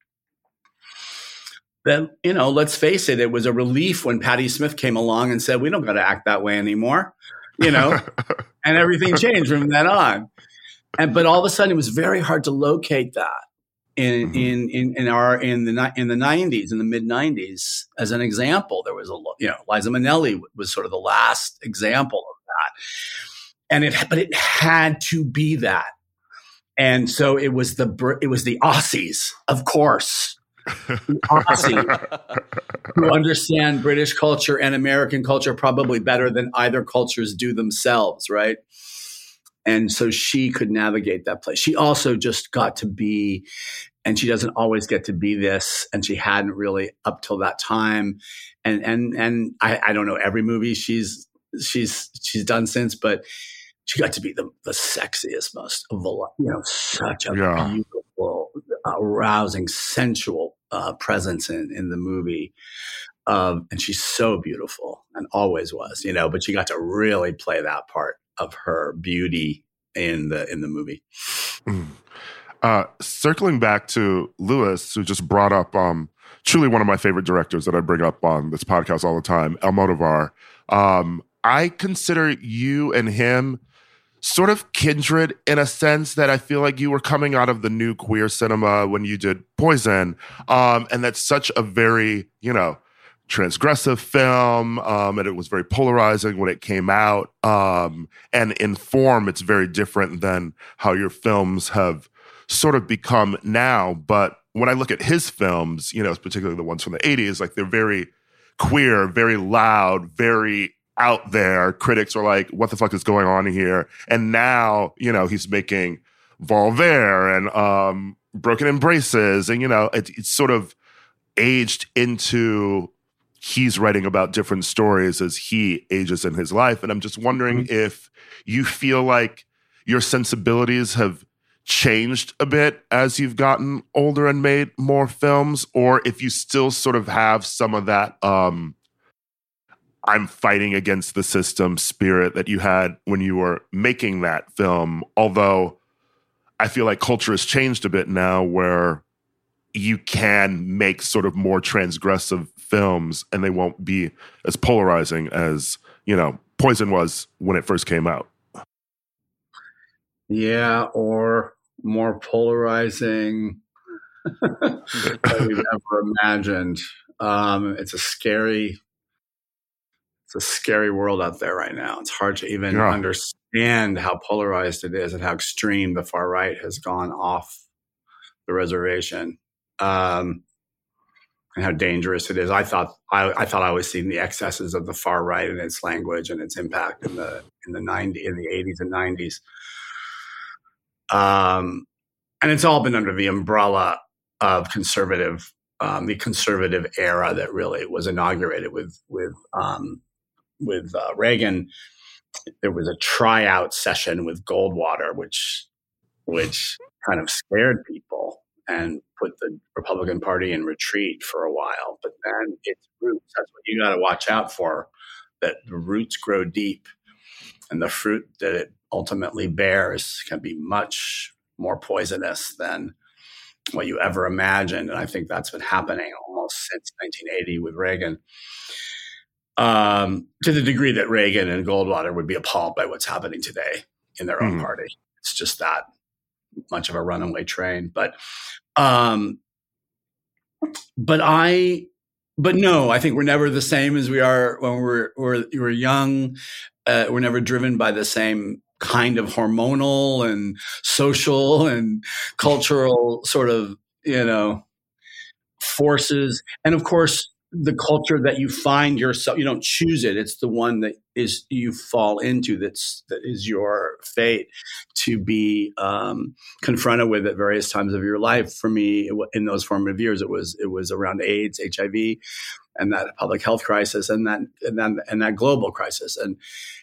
let's face it, it was a relief when Patti Smith came along and said, we don't got to act that way anymore. and everything changed from then on. But all of a sudden, it was very hard to locate that in the 90s, in the mid 90s. As an example, there was Liza Minnelli was sort of the last example of that, but it had to be that. And so it was the Aussies, of course, the Aussies who understand British culture and American culture probably better than either cultures do themselves, right? And so she could navigate that place. She also just got to be, and she doesn't always get to be this, and she hadn't really up till that time. And I don't know every movie she's done since, but she got to be the sexiest, most, such a beautiful, arousing, sensual presence in the movie. And she's so beautiful and always was, but she got to really play that part of her beauty in the movie. Circling back to Lewis, who just brought up truly one of my favorite directors that I bring up on this podcast all the time, Almodovar. I consider you and him sort of kindred in a sense that I feel like you were coming out of the new queer cinema when you did Poison. And that's such a very, transgressive film. And it was very polarizing when it came out. And in form, it's very different than how your films have sort of become now. But when I look at his films, particularly the ones from the 80s, like they're very queer, very loud, very out there. Critics are like, what the fuck is going on here? And now, he's making Voltaire and Broken Embraces. And, it's sort of aged into he's writing about different stories as he ages in his life. And I'm just wondering if you feel like your sensibilities have changed a bit as you've gotten older and made more films, or if you still sort of have some of that I'm fighting against the system spirit that you had when you were making that film. Although I feel like culture has changed a bit now where you can make sort of more transgressive films and they won't be as polarizing as, Poison was when it first came out. Yeah, or more polarizing than we've ever imagined. It's a scary world out there right now. It's hard to even understand how polarized it is and how extreme the far right has gone off the reservation, and how dangerous it is. I thought I was seeing the excesses of the far right and its language and its impact in the 80s and 90s. And it's all been under the umbrella of the conservative era that really was inaugurated with Reagan. There was a tryout session with Goldwater, which kind of scared people and put the Republican Party in retreat for a while. But then its roots, that's what you got to watch out for, that the roots grow deep and the fruit that it ultimately bears can be much more poisonous than what you ever imagined. And I think that's been happening almost since 1980 with Reagan. To the degree that Reagan and Goldwater would be appalled by what's happening today in their own party. It's just that much of a runaway train. But no, I think we're never the same as we are when we're young. We're never driven by the same kind of hormonal and social and cultural sort of, forces. And of course, the culture that you find yourself, you don't choose it. It's the one that is you fall into. That is your fate to be confronted with at various times of your life. For me, in those formative years, it was around AIDS, HIV, and that public health crisis, and that global crisis, and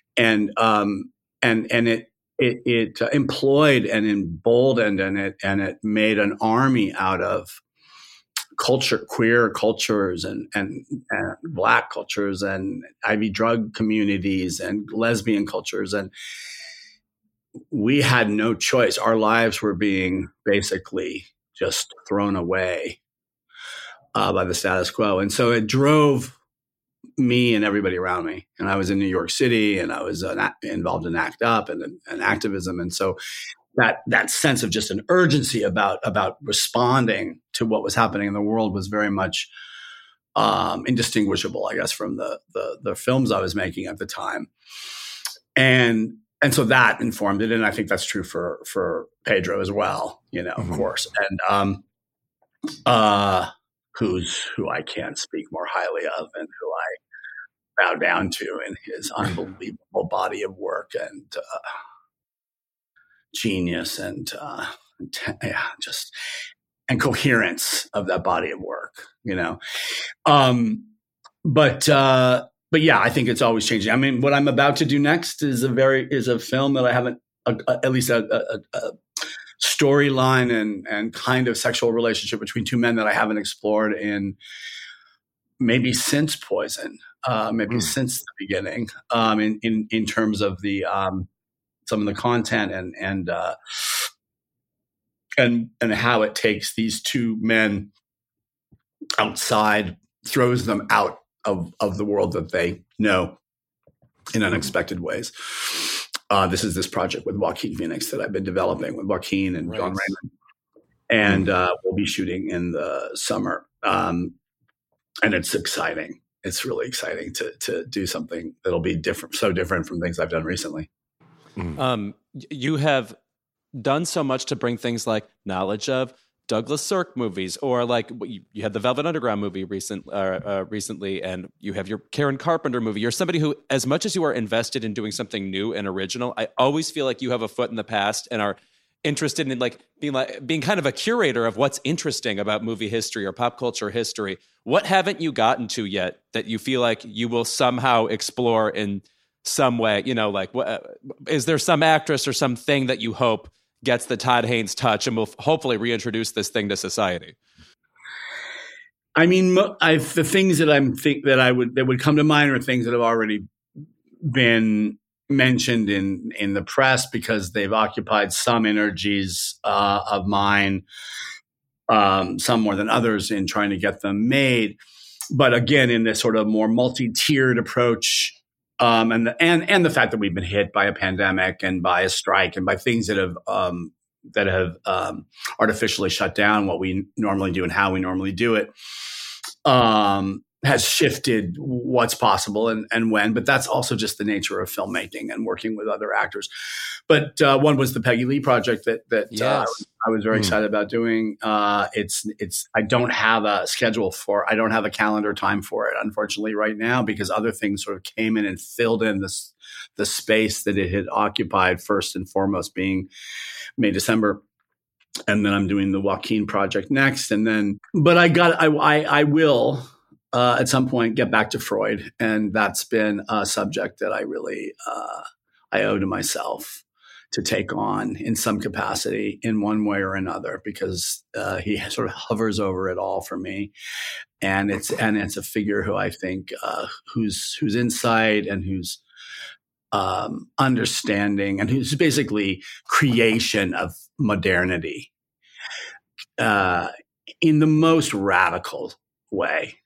it employed and emboldened and it made an army out of queer cultures and Black cultures and IV drug communities and lesbian cultures. And we had no choice. Our lives were being basically just thrown away by the status quo. And so it drove me and everybody around me. And I was in New York City, and I was involved in ACT UP and activism. And so that sense of just an urgency about responding to what was happening in the world was very much indistinguishable, I guess, from the films I was making at the time. And so that informed it. And I think that's true for Pedro as well, of course. And who I can't speak more highly of, and who I bow down to in his unbelievable body of work and genius and coherence of that body of work, But yeah, I think it's always changing. I mean, what I'm about to do next is a film that I haven't, at least a storyline and kind of sexual relationship between two men that I haven't explored in maybe since Poison, since the beginning, in terms of the some of the content and how it takes these two men outside, throws them out of the world that they know in unexpected ways. This is this project with Joaquin Phoenix that I've been developing with Joaquin and John Raymond, and we'll be shooting in the summer. And it's exciting. It's really exciting to do something that'll be so different from things I've done recently. You have done so much to bring things like knowledge of Douglas Sirk movies, or like you had the Velvet Underground movie recently, and you have your Karen Carpenter movie. You're somebody who, as much as you are invested in doing something new and original, I always feel like you have a foot in the past and are interested in being kind of a curator of what's interesting about movie history or pop culture history. What haven't you gotten to yet that you feel like you will somehow explore in some way? Is there some actress or something that you hope gets the Todd Haynes touch and will hopefully reintroduce this thing to society? I mean, the things that would come to mind are things that have already been mentioned in the press because they've occupied some energies of mine, some more than others, in trying to get them made. But again, in this sort of more multi-tiered approach, and the fact that we've been hit by a pandemic and by a strike and by things that have artificially shut down what we normally do and how we normally do it, has shifted what's possible and when. But that's also just the nature of filmmaking and working with other actors. But one was the Peggy Lee project that yes. I was very excited about doing. It's I don't have a schedule for. I don't have a calendar time for it, unfortunately, right now, because other things sort of came in and filled in the space that it had occupied. First and foremost, being May, December, and then I'm doing the Joaquin project next, and then. But I will. At some point, get back to Freud, and that's been a subject that I really I owe to myself to take on in some capacity, in one way or another, because he sort of hovers over it all for me, and it's a figure who I think whose insight and whose understanding and whose basically creation of modernity in the most radical way.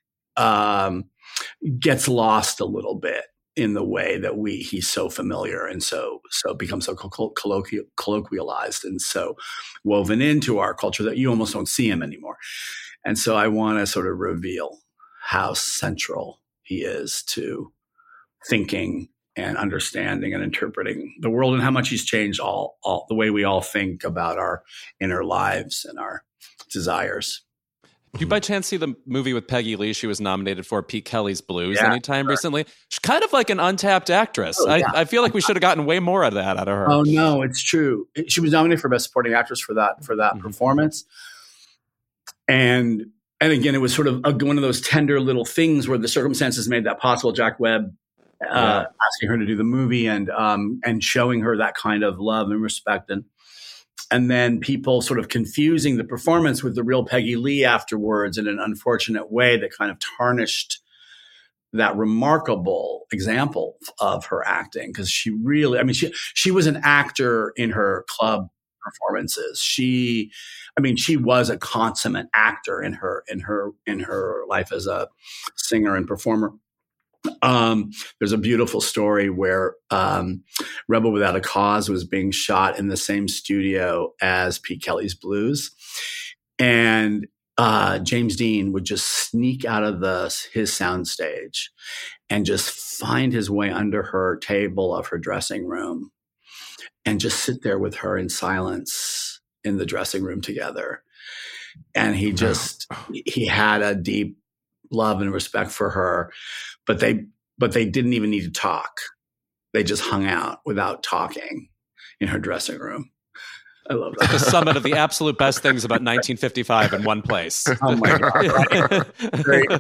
Gets lost a little bit in the way that he's so familiar and so becomes so colloquialized and so woven into our culture that you almost don't see him anymore. And so I want to sort of reveal how central he is to thinking and understanding and interpreting the world, and how much he's changed all the way we all think about our inner lives and our desires. Did you by chance see the movie with Peggy Lee? She was nominated for Pete Kelly's Blues anytime recently. She's kind of like an untapped actress. Oh, yeah. I feel like we should have gotten way more of that out of her. Oh no, it's true. She was nominated for Best Supporting Actress for that performance. And again, it was sort of one of those tender little things where the circumstances made that possible. Jack Webb asking her to do the movie and showing her that kind of love and respect, and then people sort of confusing the performance with the real Peggy Lee afterwards in an unfortunate way that kind of tarnished that remarkable example of her acting. Because she really, she was an actor in her club performances. She was a consummate actor in her life as a singer and performer. There's a beautiful story where Rebel Without a Cause was being shot in the same studio as Pete Kelly's Blues. And James Dean would just sneak out of his soundstage and just find his way under her table of her dressing room and just sit there with her in silence in the dressing room together. And he had a deep love and respect for her, but they didn't even need to talk. They just hung out without talking in her dressing room. I love that. The summit of the absolute best things about 1955 in one place. Oh my God. Great.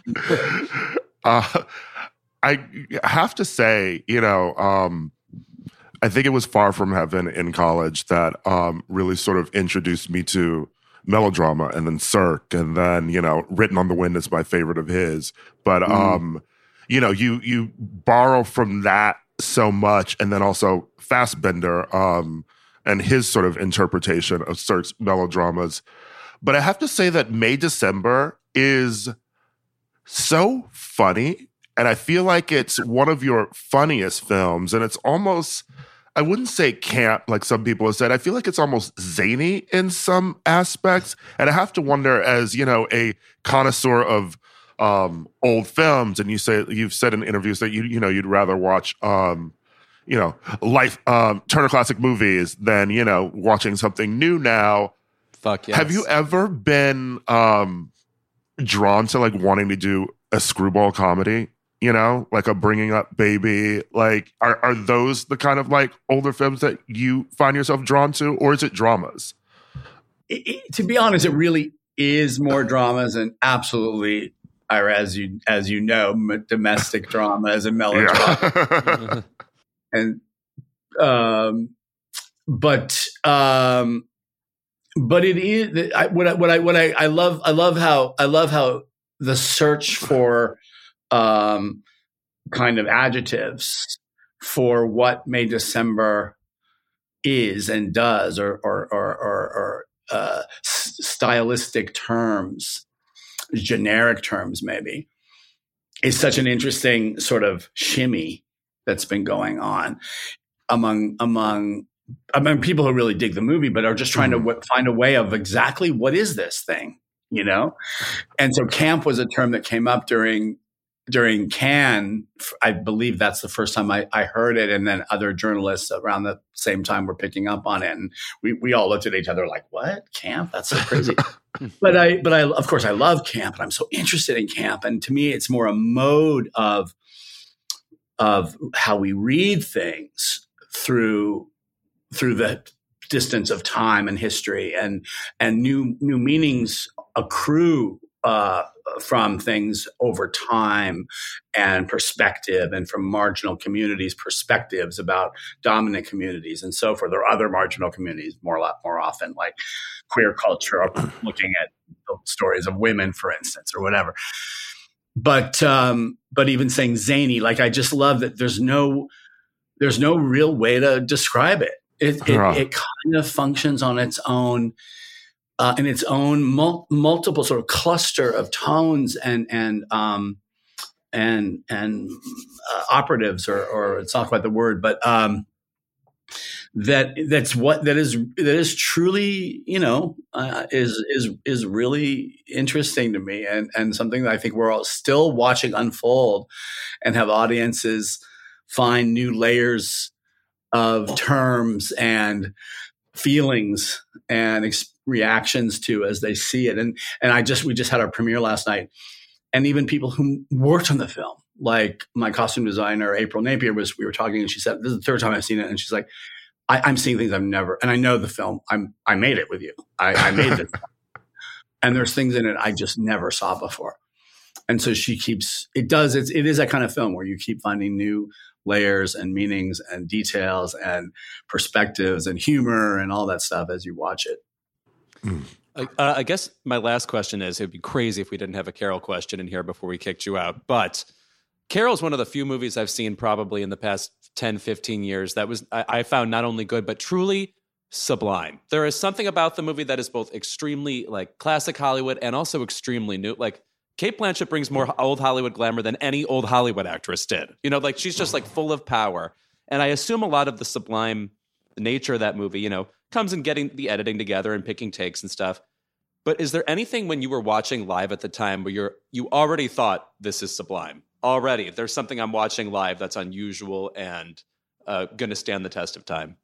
I have to say, I think it was Far From Heaven in college that really sort of introduced me to melodrama, and then Cirque, and then, Written on the Wind is my favorite of his. But, you borrow from that so much, and then also Fassbender and his sort of interpretation of Cirque's melodramas. But I have to say that May December is so funny, and I feel like it's one of your funniest films, and it's almost, I wouldn't say camp like some people have said. I feel like it's almost zany in some aspects. And I have to wonder, as, a connoisseur of old films, and you've said in interviews that you'd rather watch Turner Classic Movies than, watching something new now. Fuck yes. Have you ever been drawn to wanting to do a screwball comedy? Like a Bringing Up Baby? Like, are those the kind of older films that you find yourself drawn to, or is it dramas? To be honest, it really is more dramas, and absolutely, Ira, as you know, domestic dramas and melodrama. Yeah. And but it is I love how the search for kind of adjectives for what May December is and does, or stylistic terms, generic terms maybe, is such an interesting sort of shimmy that's been going on among people who really dig the movie, but are just trying to find a way of exactly what is this thing, And so camp was a term that came up during Cannes. I believe that's the first time I heard it, and then other journalists around the same time were picking up on it, and we all looked at each other like, "What? Camp? That's so crazy." but I of course I love camp, and I'm so interested in camp, and to me it's more a mode of how we read things through the distance of time and history, and new meanings accrue from things over time and perspective, and from marginal communities' perspectives about dominant communities and so forth, or other marginal communities a lot more often, like queer culture, or looking at the stories of women, for instance, or whatever. But even saying zany, I just love that there's no real way to describe it. It kind of functions on its own, in its own multiple sort of cluster of tones and operatives, or it's not quite the word, but that is truly, is really interesting to me, and something that I think we're all still watching unfold, and have audiences find new layers of terms and feelings and reactions to as they see it. And we just had our premiere last night, and even people who worked on the film, like my costume designer, April Napier, we were talking, and she said, "This is the third time I've seen it." And she's like, I'm seeing things I've never, and I know the film, I made it with you. I made it. And there's things in it I just never saw before. And so it is that kind of film where you keep finding new layers and meanings and details and perspectives and humor and all that stuff as you watch it. I guess my last question is, it'd be crazy if we didn't have a Carol question in here before we kicked you out. But Carol's one of the few movies I've seen probably in the past 10, 15 years that I found not only good, but truly sublime. There is something about the movie that is both extremely classic Hollywood and also extremely new. Kate Blanchett brings more old Hollywood glamour than any old Hollywood actress did. You know, like she's just like full of power. And I assume a lot of the sublime nature of that movie, you know, comes in getting the editing together and picking takes and stuff. But is there anything when you were watching live at the time where you already thought this is sublime? Already, there's something I'm watching live that's unusual and going to stand the test of time.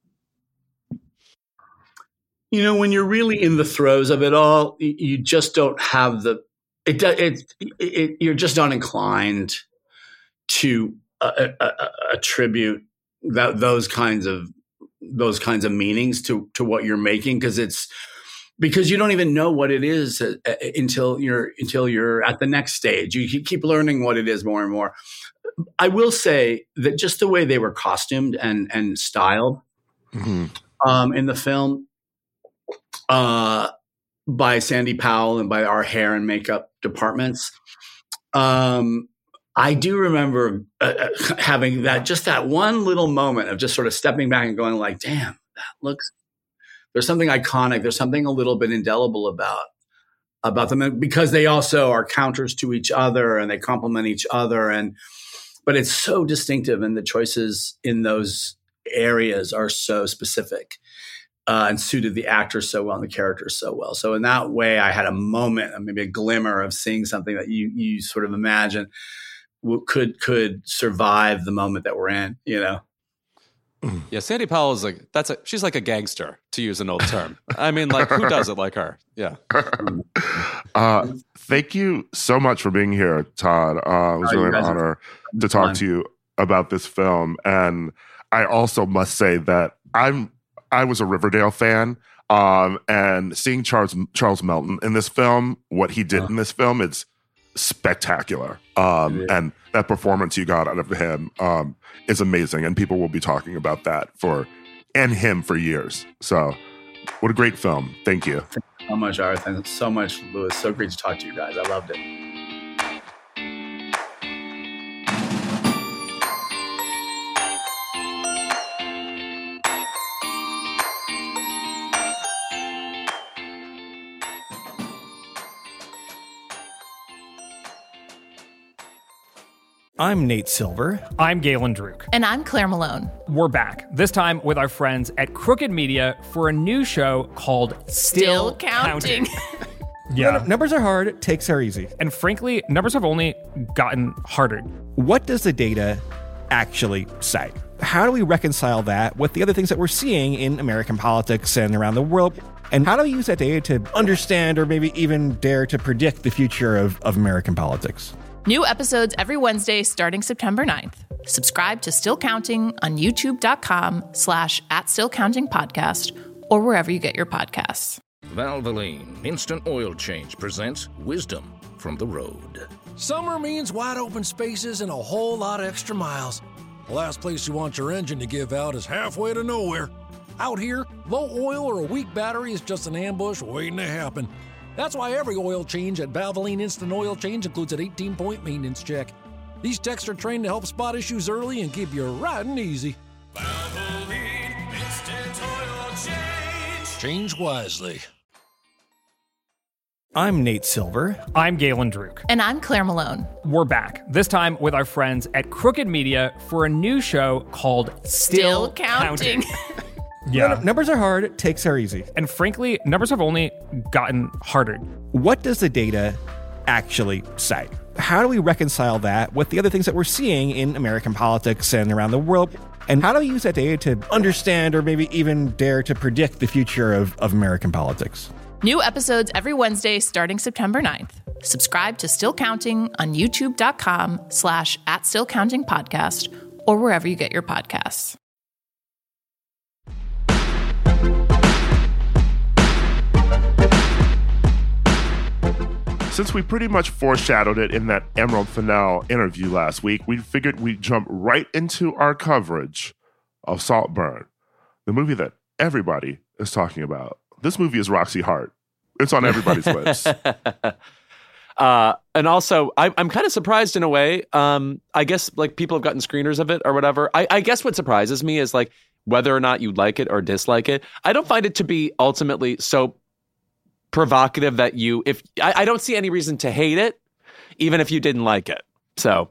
You know, when you're really in the throes of it all, you just don't have you're just not inclined to attribute those kinds of meanings to what you're making, because you don't even know what it is until you're at the next stage. You keep learning what it is more and more. I will say that just the way they were costumed and styled in the film by Sandy Powell and by our hair and makeup departments, I do remember having that one little moment of just sort of stepping back and going like, damn, there's something iconic. There's something a little bit indelible about them, because they also are counters to each other and they complement each other. But it's so distinctive, and the choices in those areas are so specific and suited the actors so well and the characters so well. So in that way, I had a moment, maybe a glimmer of seeing something that you sort of imagine could survive the moment that we're in, you know? Yeah, Sandy Powell is she's like a gangster, to use an old term. I mean, like, who does it like her? Yeah. Thank you so much for being here, Todd. It was really an honor to talk to you about this film. And I also must say that I was a Riverdale fan, and seeing Charles Melton in this film, what he did in this film, it's spectacular. And that performance you got out of him is amazing, and people will be talking about that and him for years. So what a great film. Thank you. Thank you so much, Art. Thanks so much, Louis. So great to talk to you guys. I loved it. I'm Nate Silver. I'm Galen Druk. And I'm Claire Malone. We're back, this time with our friends at Crooked Media for a new show called Still Counting. Yeah. Numbers are hard, takes are easy. And frankly, numbers have only gotten harder. What does the data actually say? How do we reconcile that with the other things that we're seeing in American politics and around the world? And how do we use that data to understand or maybe even dare to predict the future of American politics? New episodes every Wednesday starting September 9th. Subscribe to Still Counting on youtube.com/@stillcountingpodcast or wherever you get your podcasts. Valvoline Instant Oil Change presents Wisdom from the Road. Summer means wide open spaces and a whole lot of extra miles. The last place you want your engine to give out is halfway to nowhere. Out here, low oil or a weak battery is just an ambush waiting to happen. That's why every oil change at Valvoline Instant Oil Change includes an 18-point maintenance check. These techs are trained to help spot issues early and keep you riding easy. Valvoline Instant Oil Change. Change wisely. I'm Nate Silver. I'm Galen Druk. And I'm Claire Malone. We're back, this time with our friends at Crooked Media for a new show called Still Counting. Yeah. Numbers are hard, takes are easy. And frankly, numbers have only gotten harder. What does the data actually say? How do we reconcile that with the other things that we're seeing in American politics and around the world? And how do we use that data to understand or maybe even dare to predict the future of American politics? New episodes every Wednesday starting September 9th. Subscribe to Still Counting on youtube.com/@stillcountingpodcast or wherever you get your podcasts. Since we pretty much foreshadowed it in that Emerald Fennell interview last week, we figured we'd jump right into our coverage of Saltburn, the movie that everybody is talking about. This movie is Roxy Hart. It's on everybody's lips. And also, I'm kind of surprised in a way. I guess like people have gotten screeners of it or whatever. I guess what surprises me is like whether or not you like it or dislike it. I don't find it to be ultimately so provocative that I don't see any reason to hate it. even if you didn't like it. So,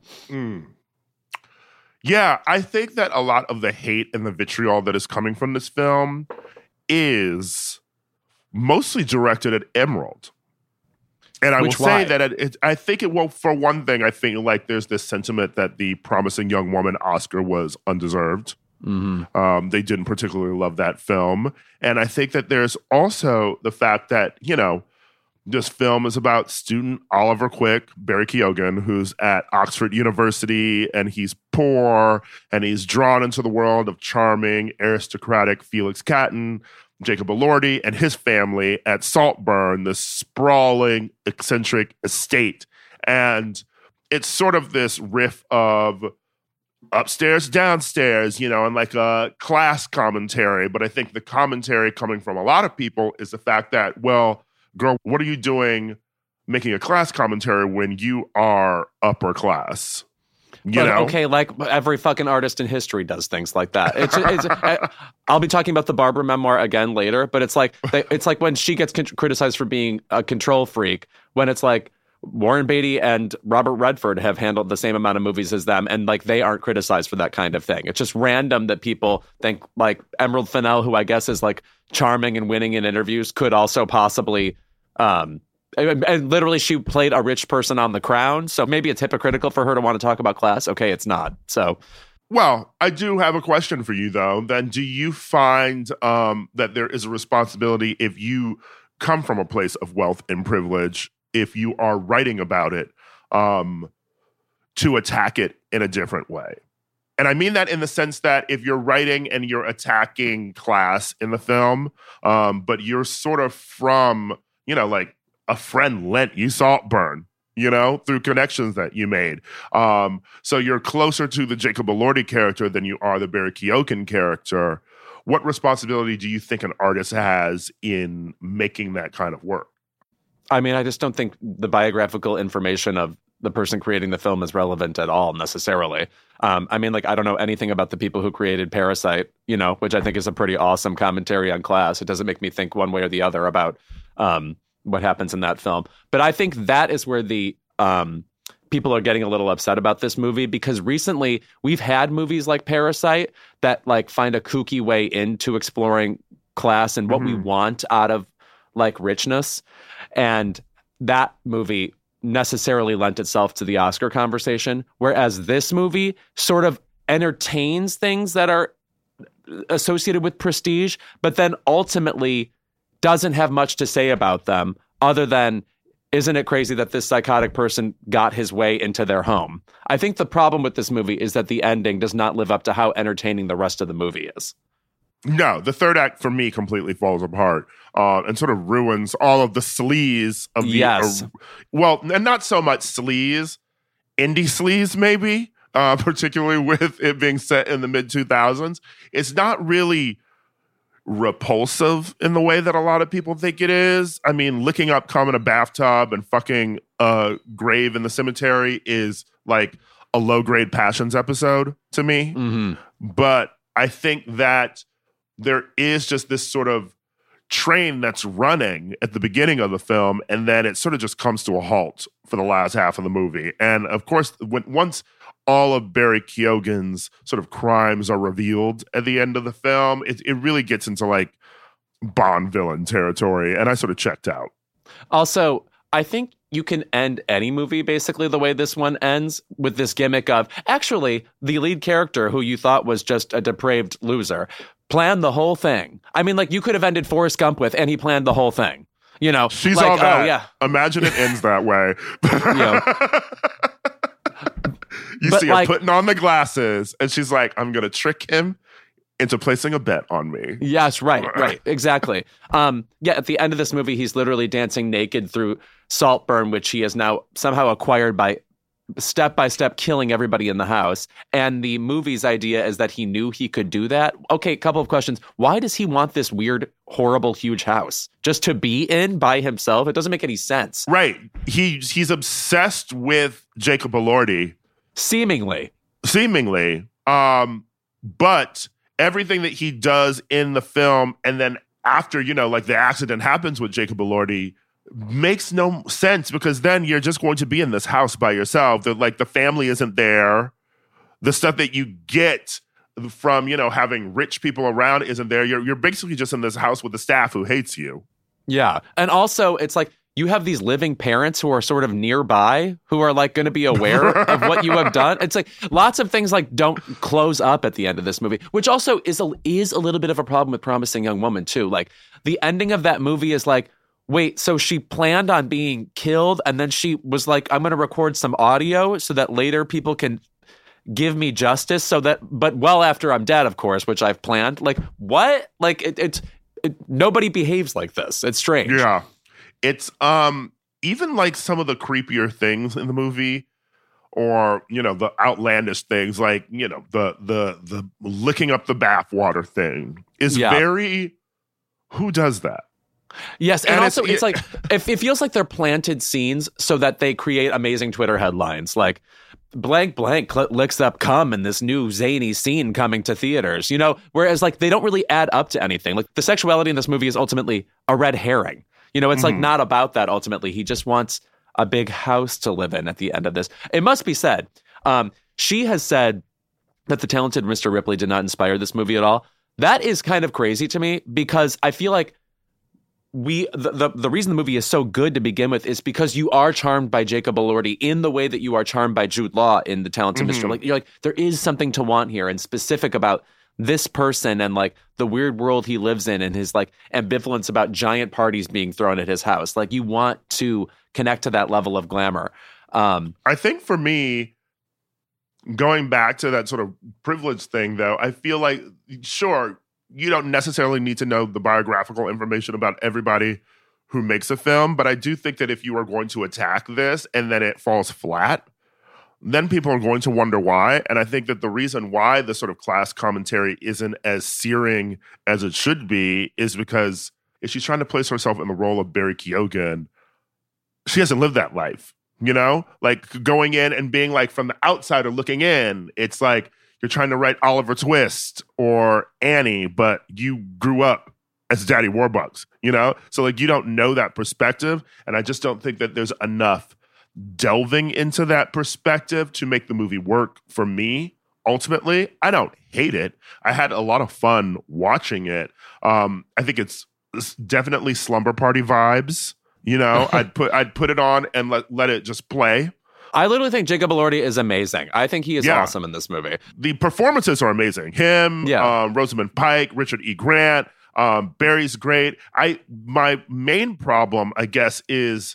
yeah, I think that a lot of the hate and the vitriol that is coming from this film is mostly directed at Emerald. And I will say that I think it will, for one thing, I think like there's this sentiment that the Promising Young Woman Oscar was undeserved. They didn't particularly love that film. And I think that there's also the fact that, you know, this film is about student Oliver Quick, Barry Keoghan, who's at Oxford University, and he's poor, and he's drawn into the world of charming, aristocratic Felix Catton, Jacob Elordi, and his family at Saltburn, this sprawling, eccentric estate. And it's sort of this riff of upstairs, downstairs, you know, and like a class commentary. But I think the commentary coming from a lot of people is the fact that, well, girl, what are you doing making a class commentary when you are upper class? You know? Okay, like every fucking artist in history does things like that. I'll be talking about the Barbara memoir again later, but it's like when she gets criticized for being a control freak, when it's like Warren Beatty and Robert Redford have handled the same amount of movies as them, and like they aren't criticized for that kind of thing. It's just random that people think like Emerald Fennell, who I guess is like charming and winning in interviews, could also possibly and literally she played a rich person on The Crown, so maybe it's hypocritical for her to want to talk about class. Okay, it's not. So, well, I do have a question for you though. Then do you find that there is a responsibility, if you come from a place of wealth and privilege, if you are writing about it, to attack it in a different way? And I mean that in the sense that if you're writing and you're attacking class in the film, but you're sort of from, you know, like a friend lent you Saltburn, you know, through connections that you made. So you're closer to the Jacob Elordi character than you are the Barry Keoghan character. What responsibility do you think an artist has in making that kind of work? I mean, I just don't think the biographical information of the person creating the film is relevant at all necessarily. I mean, like, I don't know anything about the people who created Parasite, you know, which I think is a pretty awesome commentary on class. It doesn't make me think one way or the other about what happens in that film. But I think that is where the people are getting a little upset about this movie, because recently we've had movies like Parasite that like find a kooky way into exploring class and what we want out of like richness. And that movie necessarily lent itself to the Oscar conversation, whereas this movie sort of entertains things that are associated with prestige, but then ultimately doesn't have much to say about them other than, isn't it crazy that this psychotic person got his way into their home? I think the problem with this movie is that the ending does not live up to how entertaining the rest of the movie is. No, the third act for me completely falls apart and sort of ruins all of the sleaze of the... Yes. Well, and not so much sleaze, indie sleaze maybe, particularly with it being set in the mid-2000s. It's not really repulsive in the way that a lot of people think it is. I mean, licking up cum in a bathtub and fucking a grave in the cemetery is like a low-grade Passions episode to me. But I think that there is just this sort of train that's running at the beginning of the film, and then it sort of just comes to a halt for the last half of the movie. And of course, once all of Barry Keoghan's sort of crimes are revealed at the end of the film, it really gets into like Bond villain territory, and I sort of checked out. Also, I think you can end any movie basically the way this one ends, with this gimmick of, actually, the lead character who you thought was just a depraved loser planned the whole thing. I mean, like, you could have ended Forrest Gump with, and he planned the whole thing. You know, she's like, all that. Oh, yeah. Imagine it ends that way. You see her putting on the glasses, and she's like, I'm going to trick him into placing a bet on me. Yes, right, exactly. Yeah, at the end of this movie, he's literally dancing naked through Saltburn, which he has now somehow acquired by step killing everybody in the house. And the movie's idea is that he knew he could do that. Okay, a couple of questions. Why does he want this weird, horrible, huge house? Just to be in by himself? It doesn't make any sense. Right. He's obsessed with Jacob Elordi. Seemingly. But everything that he does in the film, and then after, you know, like the accident happens with Jacob Elordi, makes no sense, because then you're just going to be in this house by yourself. The family isn't there. The stuff that you get from, having rich people around isn't there. You're basically just in this house with the staff who hates you. Yeah. And also, it's like you have these living parents who are sort of nearby who are like going to be aware of what you have done. It's like lots of things like don't close up at the end of this movie, which also is a little bit of a problem with Promising Young Woman too. Like the ending of that movie is like, wait, so she planned on being killed and then she was like, I'm going to record some audio so that later people can give me justice, but well after I'm dead, of course, which I've planned. Like what? Like nobody behaves like this. It's strange. Yeah. It's even like some of the creepier things in the movie, or the outlandish things, like the licking up the bathwater thing is very. Who does that? Yes, and also it's like it feels like they're planted scenes so that they create amazing Twitter headlines, like blank licks up cum in this new zany scene coming to theaters. Whereas like they don't really add up to anything. Like the sexuality in this movie is ultimately a red herring. It's like not about that ultimately. He just wants a big house to live in at the end of this. It must be said, she has said that The Talented Mr. Ripley did not inspire this movie at all. That is kind of crazy to me, because I feel like the reason the movie is so good to begin with is because you are charmed by Jacob Elordi in the way that you are charmed by Jude Law in The Talented Mr. Like you're like, there is something to want here and specific about this person and like the weird world he lives in and his like ambivalence about giant parties being thrown at his house. Like you want to connect to that level of glamour. I think for me, going back to that sort of privilege thing though, I feel like, sure, you don't necessarily need to know the biographical information about everybody who makes a film, but I do think that if you are going to attack this and then it falls flat, then people are going to wonder why. And I think that the reason why the sort of class commentary isn't as searing as it should be is because if she's trying to place herself in the role of Barry Keoghan, she hasn't lived that life, Like going in and being like from the outsider looking in, it's like you're trying to write Oliver Twist or Annie, but you grew up as Daddy Warbucks, So like you don't know that perspective. And I just don't think that there's enough delving into that perspective to make the movie work for me. Ultimately, I don't hate it. I had a lot of fun watching it. I think it's definitely slumber party vibes. I'd put it on and let it just play. I literally think Jacob Elordi is amazing. I think he is awesome in this movie. The performances are amazing. Him, Rosamund Pike, Richard E. Grant, Barry's great. My main problem, I guess, is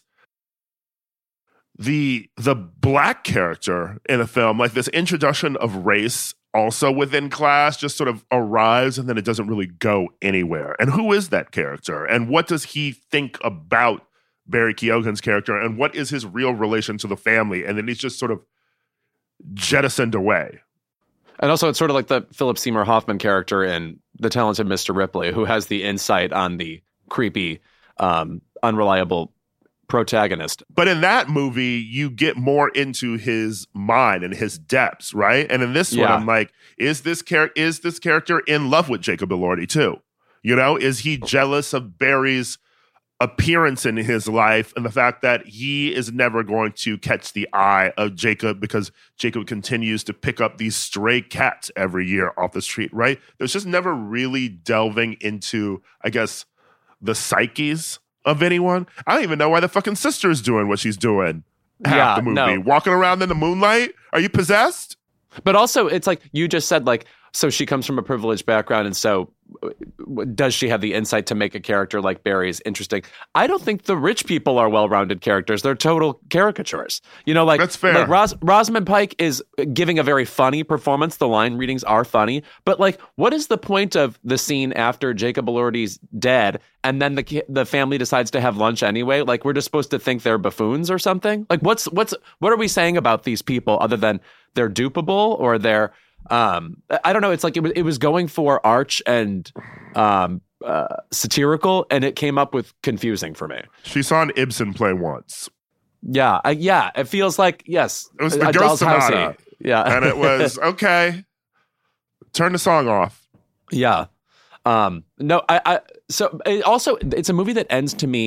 the black character in the film. Like this introduction of race also within class just sort of arrives and then it doesn't really go anywhere. And who is that character? And what does he think about Barry Keoghan's character? And what is his real relation to the family? And then he's just sort of jettisoned away. And also it's sort of like the Philip Seymour Hoffman character in The Talented Mr. Ripley, who has the insight on the creepy, unreliable protagonist. But in that movie, you get more into his mind and his depths, right? And in this one, I'm like, is this character in love with Jacob Elordi too? Is he jealous of Barry's appearance in his life and the fact that he is never going to catch the eye of Jacob because Jacob continues to pick up these stray cats every year off the street, right? There's just never really delving into, I guess, the psyches of anyone. I don't even know why the fucking sister is doing what she's doing half the movie. No. Walking around in the moonlight? Are you possessed? But also, it's like you just said, like, so she comes from a privileged background, and so does she have the insight to make a character like Barry's interesting? I don't think the rich people are well-rounded characters. They're total caricatures. Like that's fair. Like Rosamund Pike is giving a very funny performance. The line readings are funny, but like, what is the point of the scene after Jacob Elordi's dead, and then the family decides to have lunch anyway? Like, we're just supposed to think they're buffoons or something? Like, what are we saying about these people other than they're dupable or they're I don't know. It's like it was going for arch and satirical, and it came up with confusing for me. She saw an Ibsen play once. Yeah. It feels like, yes. It was the Ghost Sonata. Yeah. And it was, okay, turn the song off. Yeah. No, so it's a movie that ends to me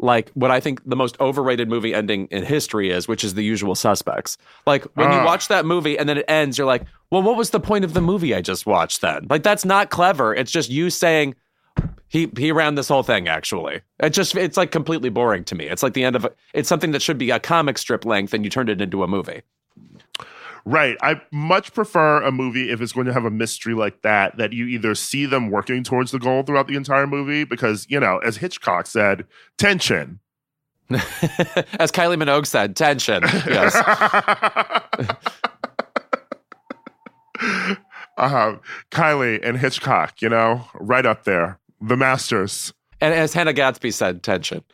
like what I think the most overrated movie ending in history is, which is The Usual Suspects. Like when you watch that movie and then it ends, you're like, well, what was the point of the movie I just watched then? Like, that's not clever. It's just you saying he ran this whole thing, actually. It's like completely boring to me. It's like the end of it's something that should be a comic strip length and you turned it into a movie. Right. I much prefer a movie if it's going to have a mystery like that you either see them working towards the goal throughout the entire movie because, as Hitchcock said, tension. As Kylie Minogue said, tension. Yes. Kylie and Hitchcock, right up there. The masters. And as Hannah Gadsby said, tension.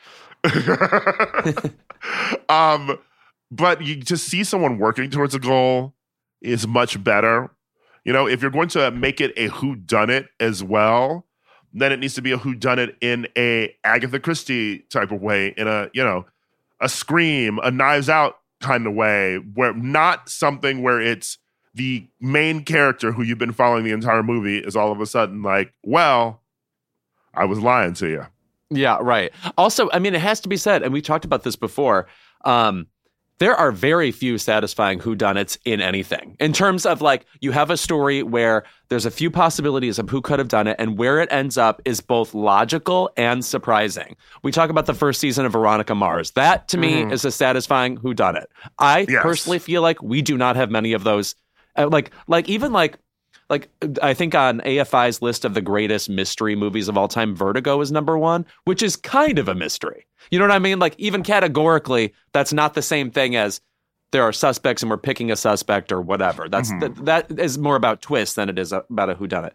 But you to see someone working towards a goal is much better. If you're going to make it a whodunit as well, then it needs to be a whodunit in a Agatha Christie type of way, in a Scream, a Knives Out kind of way, where not something where it's the main character who you've been following the entire movie is all of a sudden like, well, I was lying to you. Yeah, right. Also, I mean, it has to be said, and we talked about this before, there are very few satisfying whodunits in anything. In terms of like, you have a story where there's a few possibilities of who could have done it, and where it ends up is both logical and surprising. We talk about the first season of Veronica Mars. That, to me, is a satisfying whodunit. I personally feel like we do not have many of those. Like I think on AFI's list of the greatest mystery movies of all time, Vertigo is number one, which is kind of a mystery. You know what I mean? Like, even categorically, that's not the same thing as there are suspects and we're picking a suspect or whatever. That's that is more about twists than it is about a whodunit.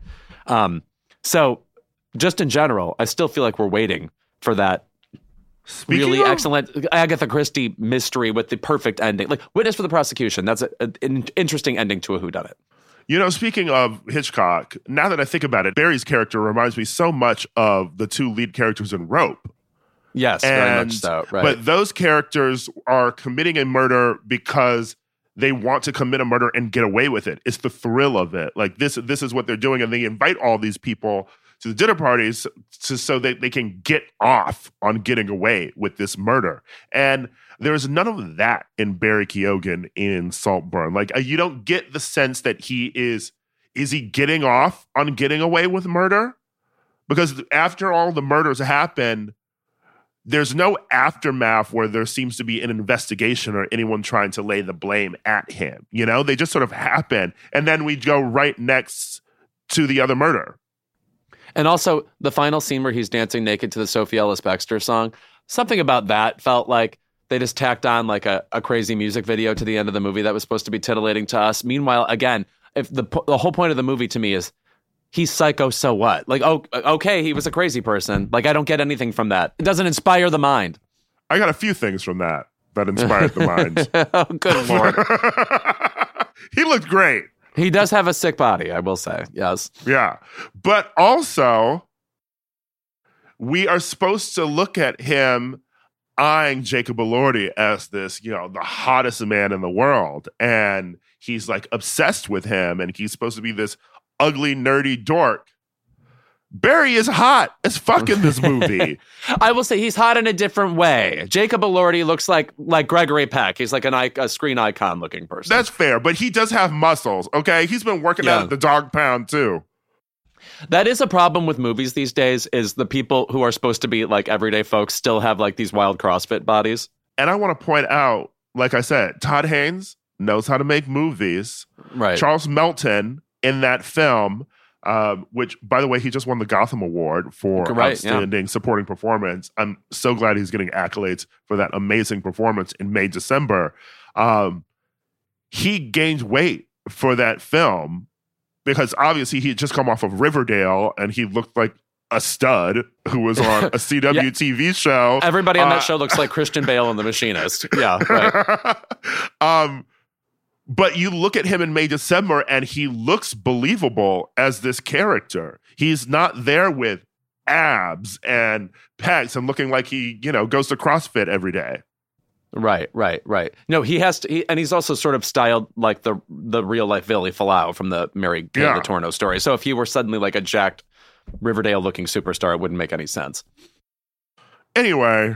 So just in general, I still feel like we're waiting for that excellent Agatha Christie mystery with the perfect ending. Like Witness for the Prosecution. That's an interesting ending to a whodunit. Speaking of Hitchcock, now that I think about it, Barry's character reminds me so much of the two lead characters in Rope. Yes, very much so. Right. But those characters are committing a murder because they want to commit a murder and get away with it. It's the thrill of it. Like this is what they're doing, and they invite all these people to the dinner parties so that they can get off on getting away with this murder. And there's none of that in Barry Keoghan in Saltburn. Like, you don't get the sense that he is he getting off on getting away with murder? Because after all the murders happen, there's no aftermath where there seems to be an investigation or anyone trying to lay the blame at him. They just sort of happen. And then we go right next to the other murder. And also the final scene where he's dancing naked to the Sophie Ellis-Bextor song, something about that felt like they just tacked on like a crazy music video to the end of the movie that was supposed to be titillating to us. Meanwhile, again, if the whole point of the movie to me is he's psycho, so what? Like, oh, okay, he was a crazy person. Like, I don't get anything from that. It doesn't inspire the mind. I got a few things from that inspired the mind. Oh, good Lord. He looked great. He does have a sick body, I will say. Yes. Yeah. But also, we are supposed to look at him eyeing Jacob Elordi as this, the hottest man in the world. And he's like obsessed with him. And he's supposed to be this ugly, nerdy dork. Barry is hot as fuck in this movie. I will say he's hot in a different way. Jacob Elordi looks like Gregory Peck. He's like a screen icon looking person. That's fair, but he does have muscles, okay? He's been working out at the Dog Pound too. That is a problem with movies these days, is the people who are supposed to be like everyday folks still have like these wild CrossFit bodies. And I want to point out, like I said, Todd Haynes knows how to make movies. Right. Charles Melton in that film, which, by the way, he just won the Gotham Award for outstanding supporting performance. I'm so glad he's getting accolades for that amazing performance in May, December. He gained weight for that film because obviously he had just come off of Riverdale and he looked like a stud who was on a CW TV show. Everybody on that show looks like Christian Bale in The Machinist. Yeah, right. But you look at him in May, December, and he looks believable as this character. He's not there with abs and pecs and looking like he, goes to CrossFit every day. Right. No, he has to, and he's also sort of styled like the real life Billy Falau from the Mary Kay Letourneau story. So if he were suddenly like a jacked Riverdale looking superstar, it wouldn't make any sense. Anyway,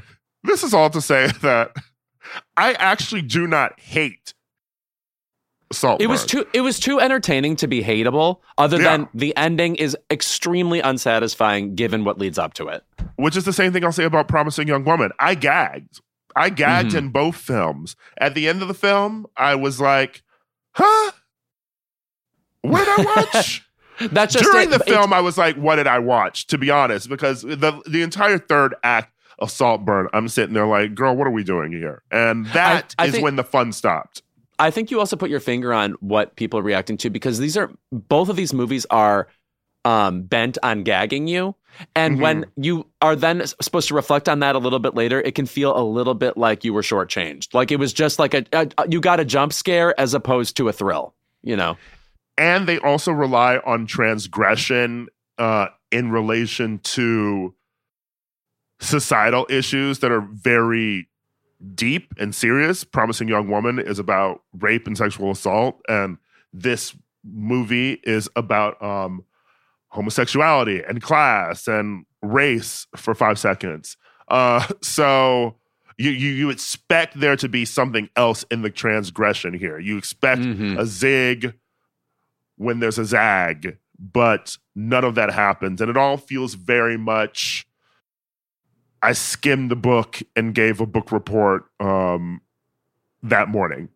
this is all to say that I actually do not hate Saltburn. It was too entertaining to be hateable, other than the ending is extremely unsatisfying given what leads up to it. Which is the same thing I'll say about Promising Young Woman. I gagged in both films. At the end of the film, I was like, huh? What did I watch? That's just During the film, I was like, what did I watch? To be honest, because the entire third act of Saltburn, I'm sitting there like, girl, what are we doing here? And that is when the fun stopped. I think you also put your finger on what people are reacting to, because both of these movies are bent on gagging you. And when you are then supposed to reflect on that a little bit later, it can feel a little bit like you were shortchanged. Like it was just like you got a jump scare as opposed to a thrill, you know? And they also rely on transgression in relation to societal issues that are very deep and serious. Promising Young Woman is about rape and sexual assault, and this movie is about homosexuality and class and race for 5 seconds. So you expect there to be something else in the transgression here. You expect a zig when there's a zag, but none of that happens. And it all feels very much, I skimmed the book and gave a book report that morning.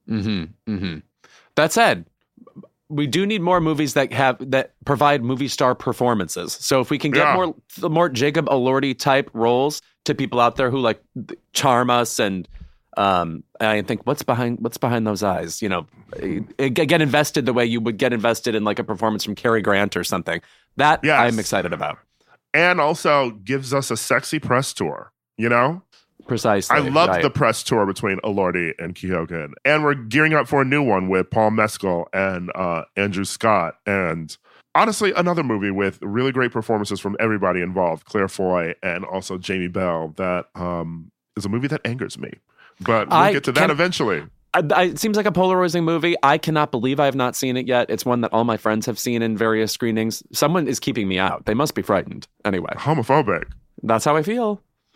That said, we do need more movies that provide movie star performances. So if we can get more Jacob Elordi type roles to people out there who like charm us, and I think what's behind those eyes, you know, get invested the way you would get invested in like a performance from Cary Grant or something. That I'm excited about. And also gives us a sexy press tour, you know? Precisely. I loved the press tour between Elordi and Kehogan. And we're gearing up for a new one with Paul Mescal and Andrew Scott. And honestly, another movie with really great performances from everybody involved, Claire Foy and also Jamie Bell, that is a movie that angers me. But we'll get to that eventually. It seems like a polarizing movie. I cannot believe I have not seen it yet. It's one that all my friends have seen in various screenings. Someone is keeping me out. They must be frightened. Anyway. Homophobic. That's how I feel.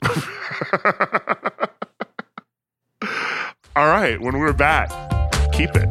All right. When we're back, keep it.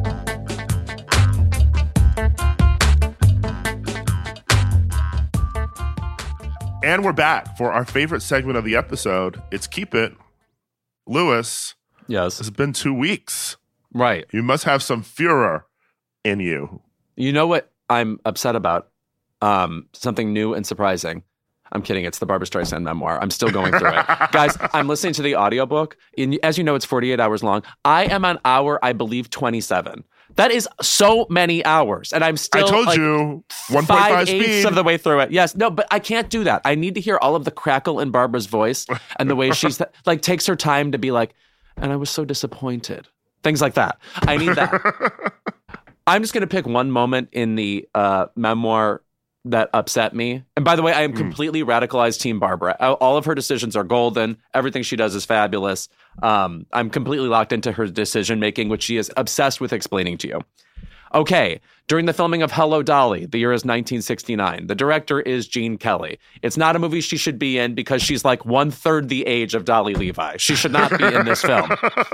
And we're back for our favorite segment of the episode. It's Keep It. Lewis. Yes. It's been 2 weeks. Right. You must have some furor in you. You know what I'm upset about? Something new and surprising. I'm kidding. It's the Barbra Streisand memoir. I'm still going through it. Guys, I'm listening to the audiobook. As you know, it's 48 hours long. I am on hour, I believe, 27. That is so many hours. And I'm still, I told you, 1.5 speed. of the way through it. Yes. No, but I can't do that. I need to hear all of the crackle in Barbara's voice and the way she's like takes her time to be like, and I was so disappointed. Things like that. I need that. I'm just going to pick one moment in the memoir that upset me. And by the way, I am completely radicalized Team Barbara. All of her decisions are golden. Everything she does is fabulous. I'm completely locked into her decision-making, which she is obsessed with explaining to you. Okay, during the filming of Hello, Dolly, the year is 1969. The director is Gene Kelly. It's not a movie she should be in because she's like 1/3 the age of Dolly Levi. She should not be in this film.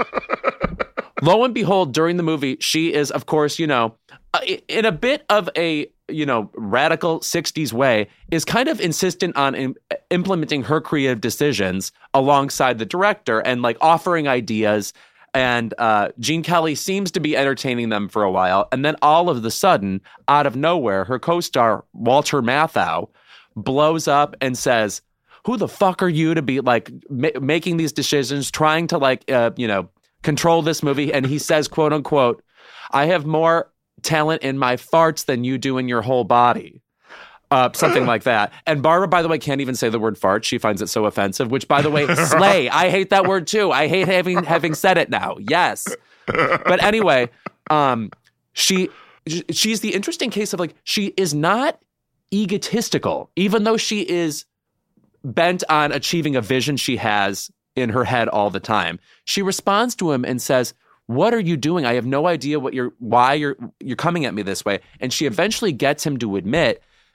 Lo and behold, during the movie, she is, of course, you know, in a bit of a, you know, radical 60s way, is kind of insistent on implementing her creative decisions alongside the director and like offering ideas. And Gene Kelly seems to be entertaining them for a while. And then all of a sudden, out of nowhere, her co-star, Walter Matthau, blows up and says, who the fuck are you to be like making these decisions, trying to like, you know, control this movie? And he says, quote unquote, I have more talent in my farts than you do in your whole body. Something like that. And Barbara, by the way, can't even say the word fart. She finds it so offensive, which, by the way, slay. I hate that word too. I hate having said it now. Yes. But anyway, she's the interesting case of like, she is not egotistical, even though she is bent on achieving a vision she has in her head all the time. She responds to him and says, what are you doing? I have no idea why you're coming at me this way. And she eventually gets him to admit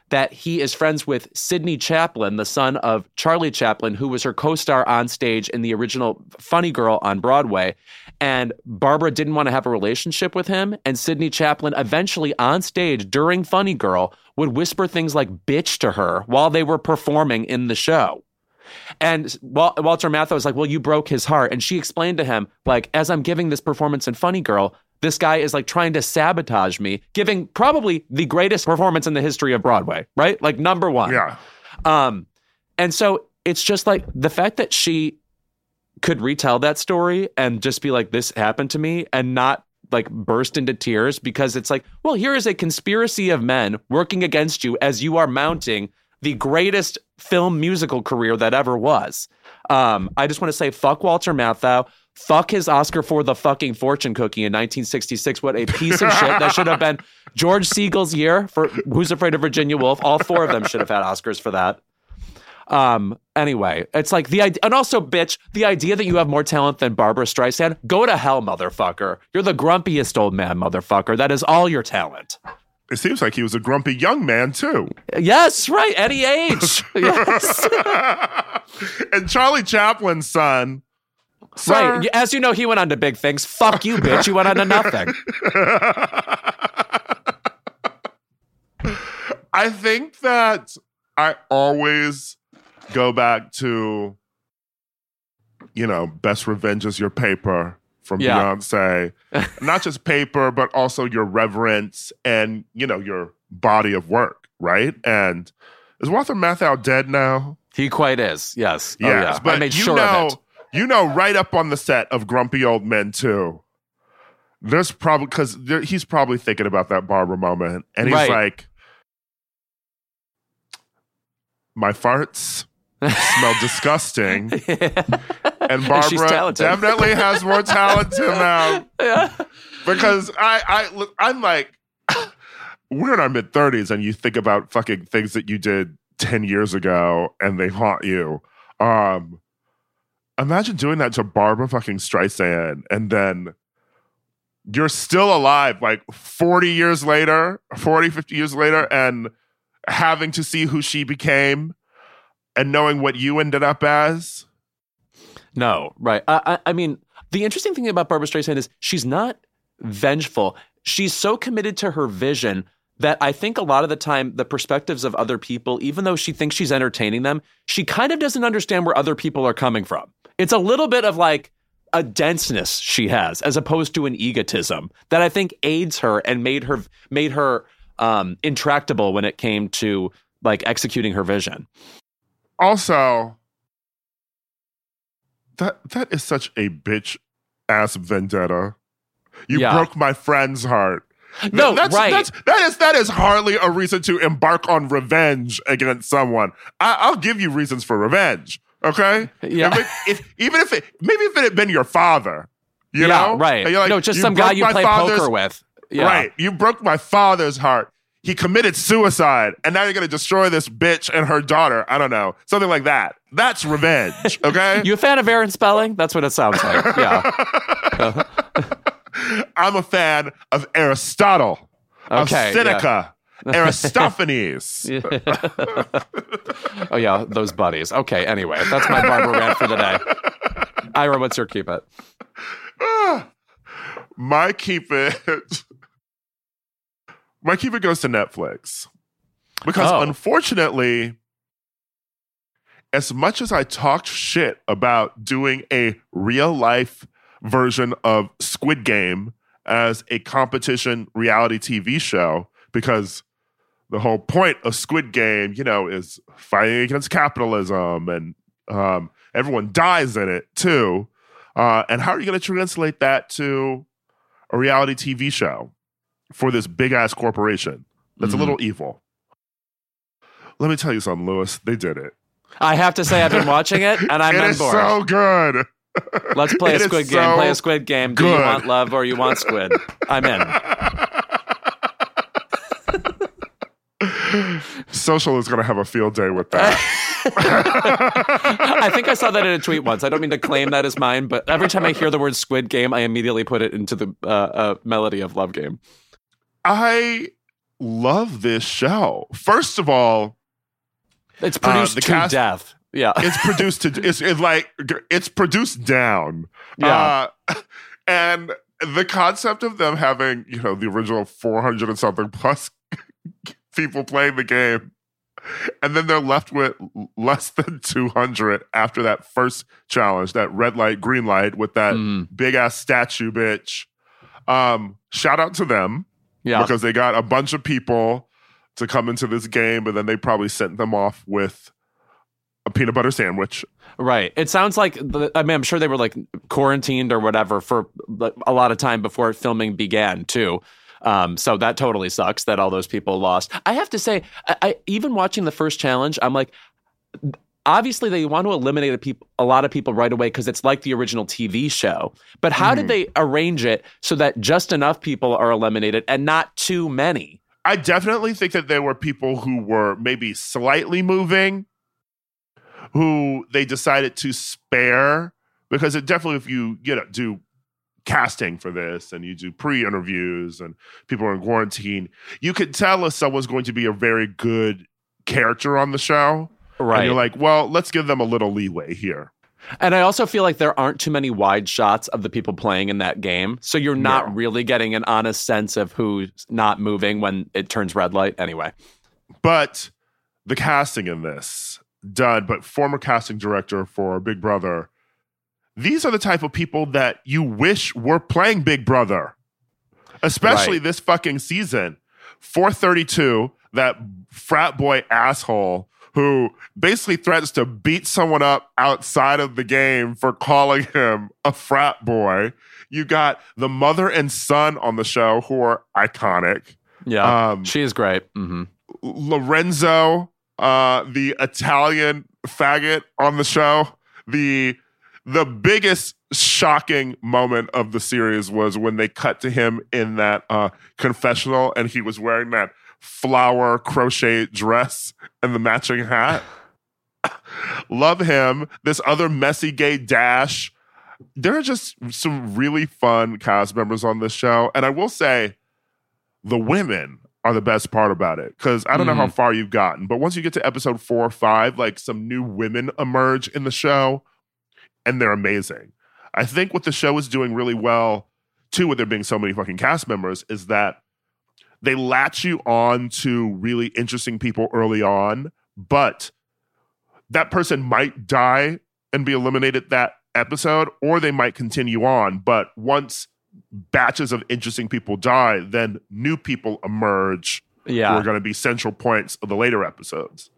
that he is friends with Sidney Chaplin, the son of Charlie Chaplin, who was her co-star on stage in the original Funny Girl on Broadway. And Barbara didn't want to have a relationship with him. And Sidney Chaplin eventually on stage during Funny Girl would whisper things like bitch to her while they were performing in the show. And Walter Matthau was like, well, you broke his heart. And she explained to him, like, as I'm giving this performance in Funny Girl, this guy is like trying to sabotage me, giving probably the greatest performance in the history of Broadway, right? Like number one. Yeah. And so it's just like the fact that she could retell that story and just be like, this happened to me, and not like burst into tears, because it's like, well, here is a conspiracy of men working against you as you are mounting the greatest film musical career that ever was. I just want to say, fuck Walter Matthau. Fuck his Oscar for the fucking fortune cookie in 1966. What a piece of shit. That should have been George Siegel's year for Who's Afraid of Virginia Woolf. All four of them should have had Oscars for that. Anyway, it's like the idea, and also, bitch, the idea that you have more talent than Barbara Streisand, go to hell, motherfucker. You're the grumpiest old man, motherfucker. That is all your talent. It seems like he was a grumpy young man, too. Yes, right. Eddie H. Yes. And Charlie Chaplin's son. Sir. Right. As you know, he went on to big things. Fuck you, bitch. You went on to nothing. I think that I always go back to, Best Revenge is Your Paper from Beyonce. Not just paper, but also your reverence and, your body of work, right? And is Walter Matthau dead now? He quite is, yes. Yes, oh, yeah. But I made sure of it. Right up on the set of Grumpy Old Men 2, there's probably, because he's probably thinking about that Barbara moment, and he's like, my farts smell disgusting. And Barbara definitely has more talent to them. Yeah. Because I'm like, we're in our mid-30s, and you think about fucking things that you did 10 years ago, and they haunt you. Imagine doing that to Barbara fucking Streisand, and then you're still alive like 50 years later, and having to see who she became and knowing what you ended up as. No, right. I mean, the interesting thing about Barbara Streisand is she's not vengeful. She's so committed to her vision that I think a lot of the time the perspectives of other people, even though she thinks she's entertaining them, she kind of doesn't understand where other people are coming from. It's a little bit of like a denseness she has, as opposed to an egotism that I think aids her and made her intractable when it came to like executing her vision. Also, that is such a bitch ass vendetta. You broke my friend's heart. No, right. That is hardly a reason to embark on revenge against someone. I'll give you reasons for revenge. Okay? Yeah. Even if it had been your father, you know? Right. Like, no, just some guy you play poker with. Yeah. Right. You broke my father's heart. He committed suicide, and now you're going to destroy this bitch and her daughter. I don't know. Something like that. That's revenge, okay? You a fan of Aaron Spelling? That's what it sounds like. Yeah. I'm a fan of Aristotle, of Seneca, Aristophanes. Oh, yeah, those buddies. Okay, anyway, that's my Barbara rant for the day. Ira, what's your keep it? My keep it goes to Netflix. Because unfortunately, as much as I talked shit about doing a real-life version of Squid Game as a competition reality TV show, because the whole point of Squid Game, is fighting against capitalism, and everyone dies in it too. And how are you going to translate that to a reality TV show for this big-ass corporation that's a little evil? Let me tell you something, Lewis. They did it. I have to say I've been watching it, and I'm on board. It is so good. Let's play a Squid Game. Play a Squid Game. Do you want love or you want squid? I'm in. Social is going to have a field day with that. I think I saw that in a tweet once. I don't mean to claim that as mine, but every time I hear the word Squid Game, I immediately put it into the melody of Love Game. I love this show. First of all, it's produced to death. Yeah, it's produced to. It's produced down. Yeah, and the concept of them having the original 400 and something plus people playing the game, and then they're left with less than 200 after that first challenge, that red light, green light with that big ass statue bitch. Shout out to them. Yeah. Because they got a bunch of people to come into this game, and then they probably sent them off with a peanut butter sandwich. Right. It sounds like, I'm sure they were like quarantined or whatever for a lot of time before filming began too. So that totally sucks that all those people lost. I have to say, I even watching the first challenge, I'm like, obviously they want to eliminate a lot of people right away because it's like the original TV show. But how did they arrange it so that just enough people are eliminated and not too many? I definitely think that there were people who were maybe slightly moving, who they decided to spare, because it definitely, if you do casting for this and you do pre-interviews and people are in quarantine, you could tell if someone's going to be a very good character on the show. Right. And you're like, well, let's give them a little leeway here. And I also feel like there aren't too many wide shots of the people playing in that game. So you're not really getting an honest sense of who's not moving when it turns red light anyway. But the casting in this, but former casting director for Big Brother, these are the type of people that you wish were playing Big Brother. Especially this fucking season. 432, that frat boy asshole who basically threatens to beat someone up outside of the game for calling him a frat boy. You got the mother and son on the show who are iconic. Yeah, she is great. Lorenzo, the Italian faggot on the show. The biggest shocking moment of the series was when they cut to him in that confessional and he was wearing that flower crochet dress and the matching hat. Love him. This other messy gay Dash. There are just some really fun cast members on this show. And I will say the women are the best part about it. Because I don't know how far you've gotten, but once you get to episode 4 or 5, like some new women emerge in the show and they're amazing. I think what the show is doing really well, too, with there being so many fucking cast members, is that they latch you on to really interesting people early on, but that person might die and be eliminated that episode, or they might continue on. But once batches of interesting people die, then new people emerge who are going to be central points of the later episodes.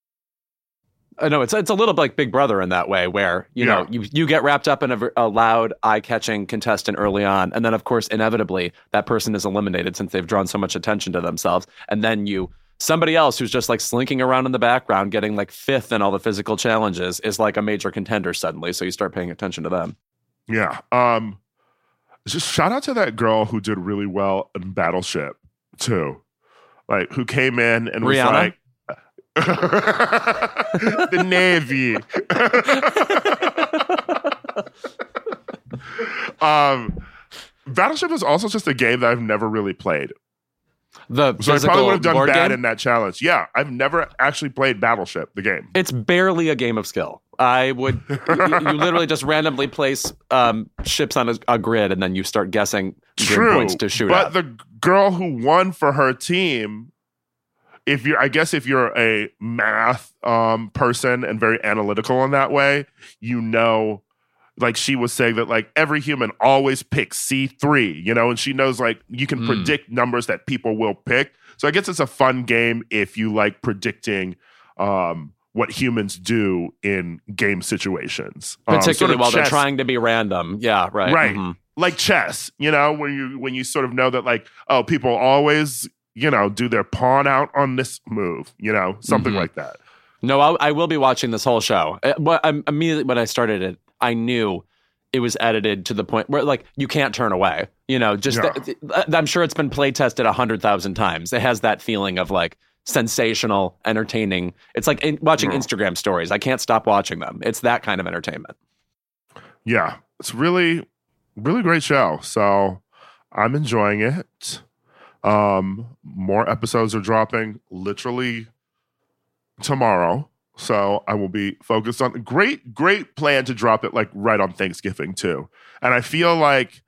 I know it's a little like Big Brother in that way, where you know you get wrapped up in a loud, eye-catching contestant early on, and then of course inevitably that person is eliminated since they've drawn so much attention to themselves, and then somebody else who's just like slinking around in the background, getting like 5th in all the physical challenges, is like a major contender suddenly. So you start paying attention to them. Yeah. Just shout out to that girl who did really well in Battleship too, like who came in and was like. The Navy. Battleship is also just a game that I've never really played. So I probably would have done bad in that challenge. Yeah, I've never actually played Battleship, the game. It's barely a game of skill. I would, you literally just randomly place ships on a grid and then you start guessing points to shoot at. But the girl who won for her team, if you're a math person and very analytical in that way, like she was saying that like every human always picks C3, and she knows like you can predict numbers that people will pick. So I guess it's a fun game if you like predicting what humans do in game situations. Particularly while they're trying to be random. Yeah, right. Right. Mm-hmm. Like chess, when you sort of know that like, oh, people always do their pawn out on this move, something like that. No, I will be watching this whole show. Immediately when I started it, I knew it was edited to the point where like you can't turn away. I'm sure it's been play tested 100,000 times. It has that feeling of like sensational, entertaining. It's like watching Instagram stories. I can't stop watching them. It's that kind of entertainment. Yeah, it's really, really great show. So I'm enjoying it. More episodes are dropping literally tomorrow. So I will be focused on great plan to drop it like right on Thanksgiving too. And I feel like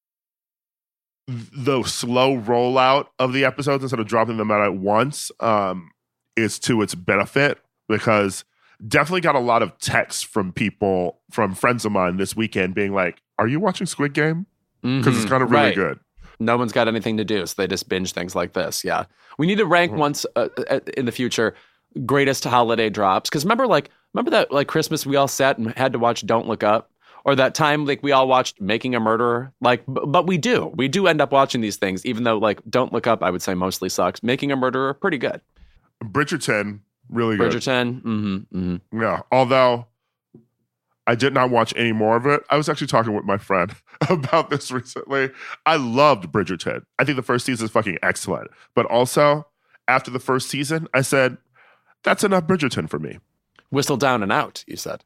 the slow rollout of the episodes instead of dropping them out at once is to its benefit, because definitely got a lot of texts from people, from friends of mine this weekend being like, are you watching Squid Game? Because it's kind of really good. No one's got anything to do, so they just binge things like this. Yeah. We need to rank once in the future greatest holiday drops. Because remember that like Christmas we all sat and had to watch Don't Look Up? Or that time like we all watched Making a Murderer? Like, but we do end up watching these things, even though like Don't Look Up I would say mostly sucks. Making a Murderer, pretty good. Bridgerton, really good. Bridgerton, yeah. Although I did not watch any more of it. I was actually talking with my friend about this recently. I loved Bridgerton. I think the first season is fucking excellent. But also, after the first season, I said, that's enough Bridgerton for me. Whistle down and out, you said.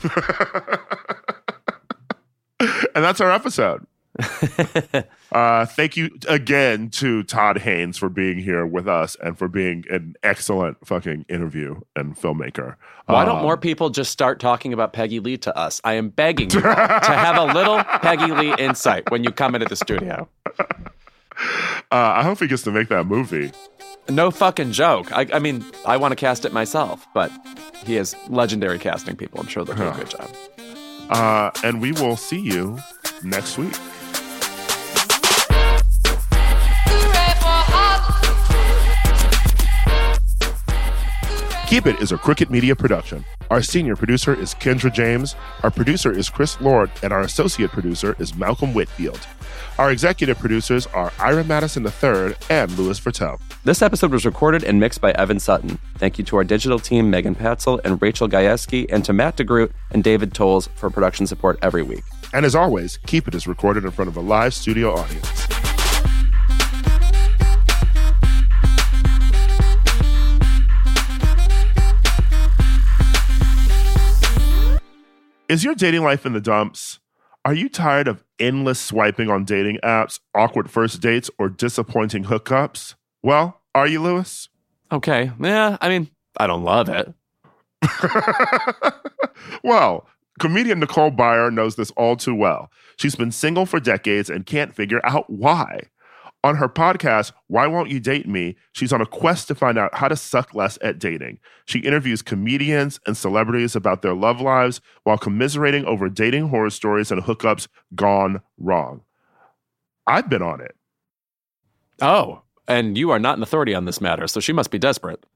And that's our episode. Thank you again to Todd Haynes for being here with us and for being an excellent fucking interview and filmmaker. Why don't more people just start talking about Peggy Lee to us? I am begging you to have a little Peggy Lee insight when you come into the studio. I hope he gets to make that movie. No fucking joke. I mean, I want to cast it myself, but he has legendary casting people. I'm sure they'll do a good job. And we will see you next week. Keep It is a Crooked Media production. Our senior producer is Kendra James, our producer is Chris Lord, and our associate producer is Malcolm Whitfield. Our executive producers are Ira Madison III and Louis Vertel. This episode was recorded and mixed by Evan Sutton. Thank you to our digital team, Megan Patzel and Rachel Gajewski, and to Matt DeGroot and David Tolles for production support every week. And as always, Keep It is recorded in front of a live studio audience. Is your dating life in the dumps? Are you tired of endless swiping on dating apps, awkward first dates, or disappointing hookups? Well, are you, Louis? Okay. Yeah, I mean, I don't love it. Well, comedian Nicole Byer knows this all too well. She's been single for decades and can't figure out why. On her podcast, Why Won't You Date Me?, she's on a quest to find out how to suck less at dating. She interviews comedians and celebrities about their love lives while commiserating over dating horror stories and hookups gone wrong. I've been on it. Oh, and you are not an authority on this matter, so she must be desperate.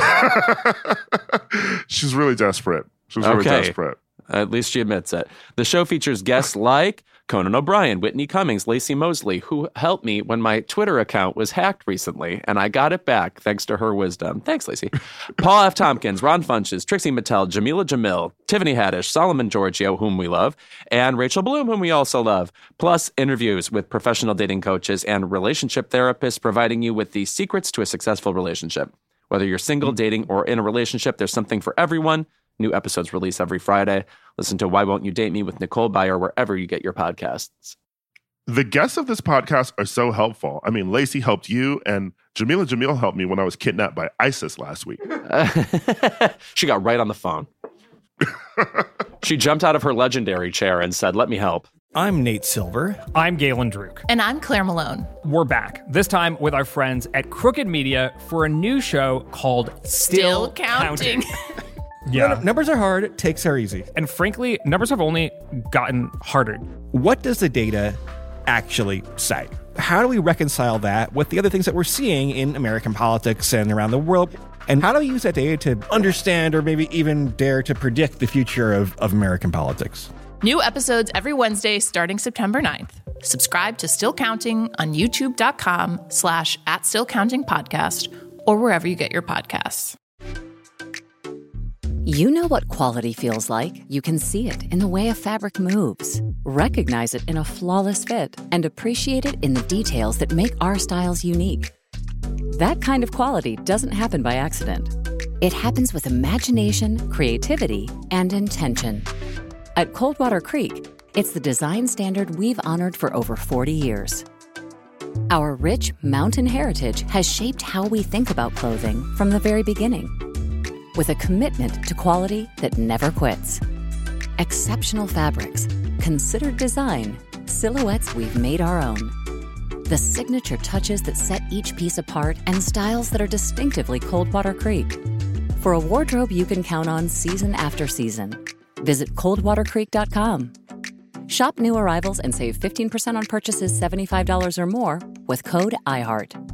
She's really desperate. She's really desperate. At least she admits it. The show features guests like Conan O'Brien, Whitney Cummings, Lacey Mosley, who helped me when my Twitter account was hacked recently, and I got it back thanks to her wisdom. Thanks, Lacey. Paul F. Tompkins, Ron Funches, Trixie Mattel, Jamila Jamil, Tiffany Haddish, Solomon Giorgio, whom we love, and Rachel Bloom, whom we also love, plus interviews with professional dating coaches and relationship therapists providing you with the secrets to a successful relationship. Whether you're single, dating, or in a relationship, there's something for everyone. New episodes release every Friday. Listen to Why Won't You Date Me with Nicole Byer wherever you get your podcasts. The guests of this podcast are so helpful. I mean, Lacey helped you, and Jamila Jamil helped me when I was kidnapped by ISIS last week. She got right on the phone. She jumped out of her legendary chair and said, "Let me help." I'm Nate Silver. I'm Galen Druk. And I'm Claire Malone. We're back, this time with our friends at Crooked Media for a new show called Still Counting. Yeah. Numbers are hard, takes are easy. And frankly, numbers have only gotten harder. What does the data actually say? How do we reconcile that with the other things that we're seeing in American politics and around the world? And how do we use that data to understand or maybe even dare to predict the future of American politics? New episodes every Wednesday starting September 9th. Subscribe to Still Counting on youtube.com/@stillcountingpodcast or wherever you get your podcasts. You know what quality feels like. You can see it in the way a fabric moves, recognize it in a flawless fit, and appreciate it in the details that make our styles unique. That kind of quality doesn't happen by accident. It happens with imagination, creativity, and intention. At Coldwater Creek, it's the design standard we've honored for over 40 years. Our rich mountain heritage has shaped how we think about clothing from the very beginning, with a commitment to quality that never quits. Exceptional fabrics, considered design, silhouettes we've made our own. The signature touches that set each piece apart and styles that are distinctively Coldwater Creek. For a wardrobe you can count on season after season, visit coldwatercreek.com. Shop new arrivals and save 15% on purchases $75 or more with code IHEART.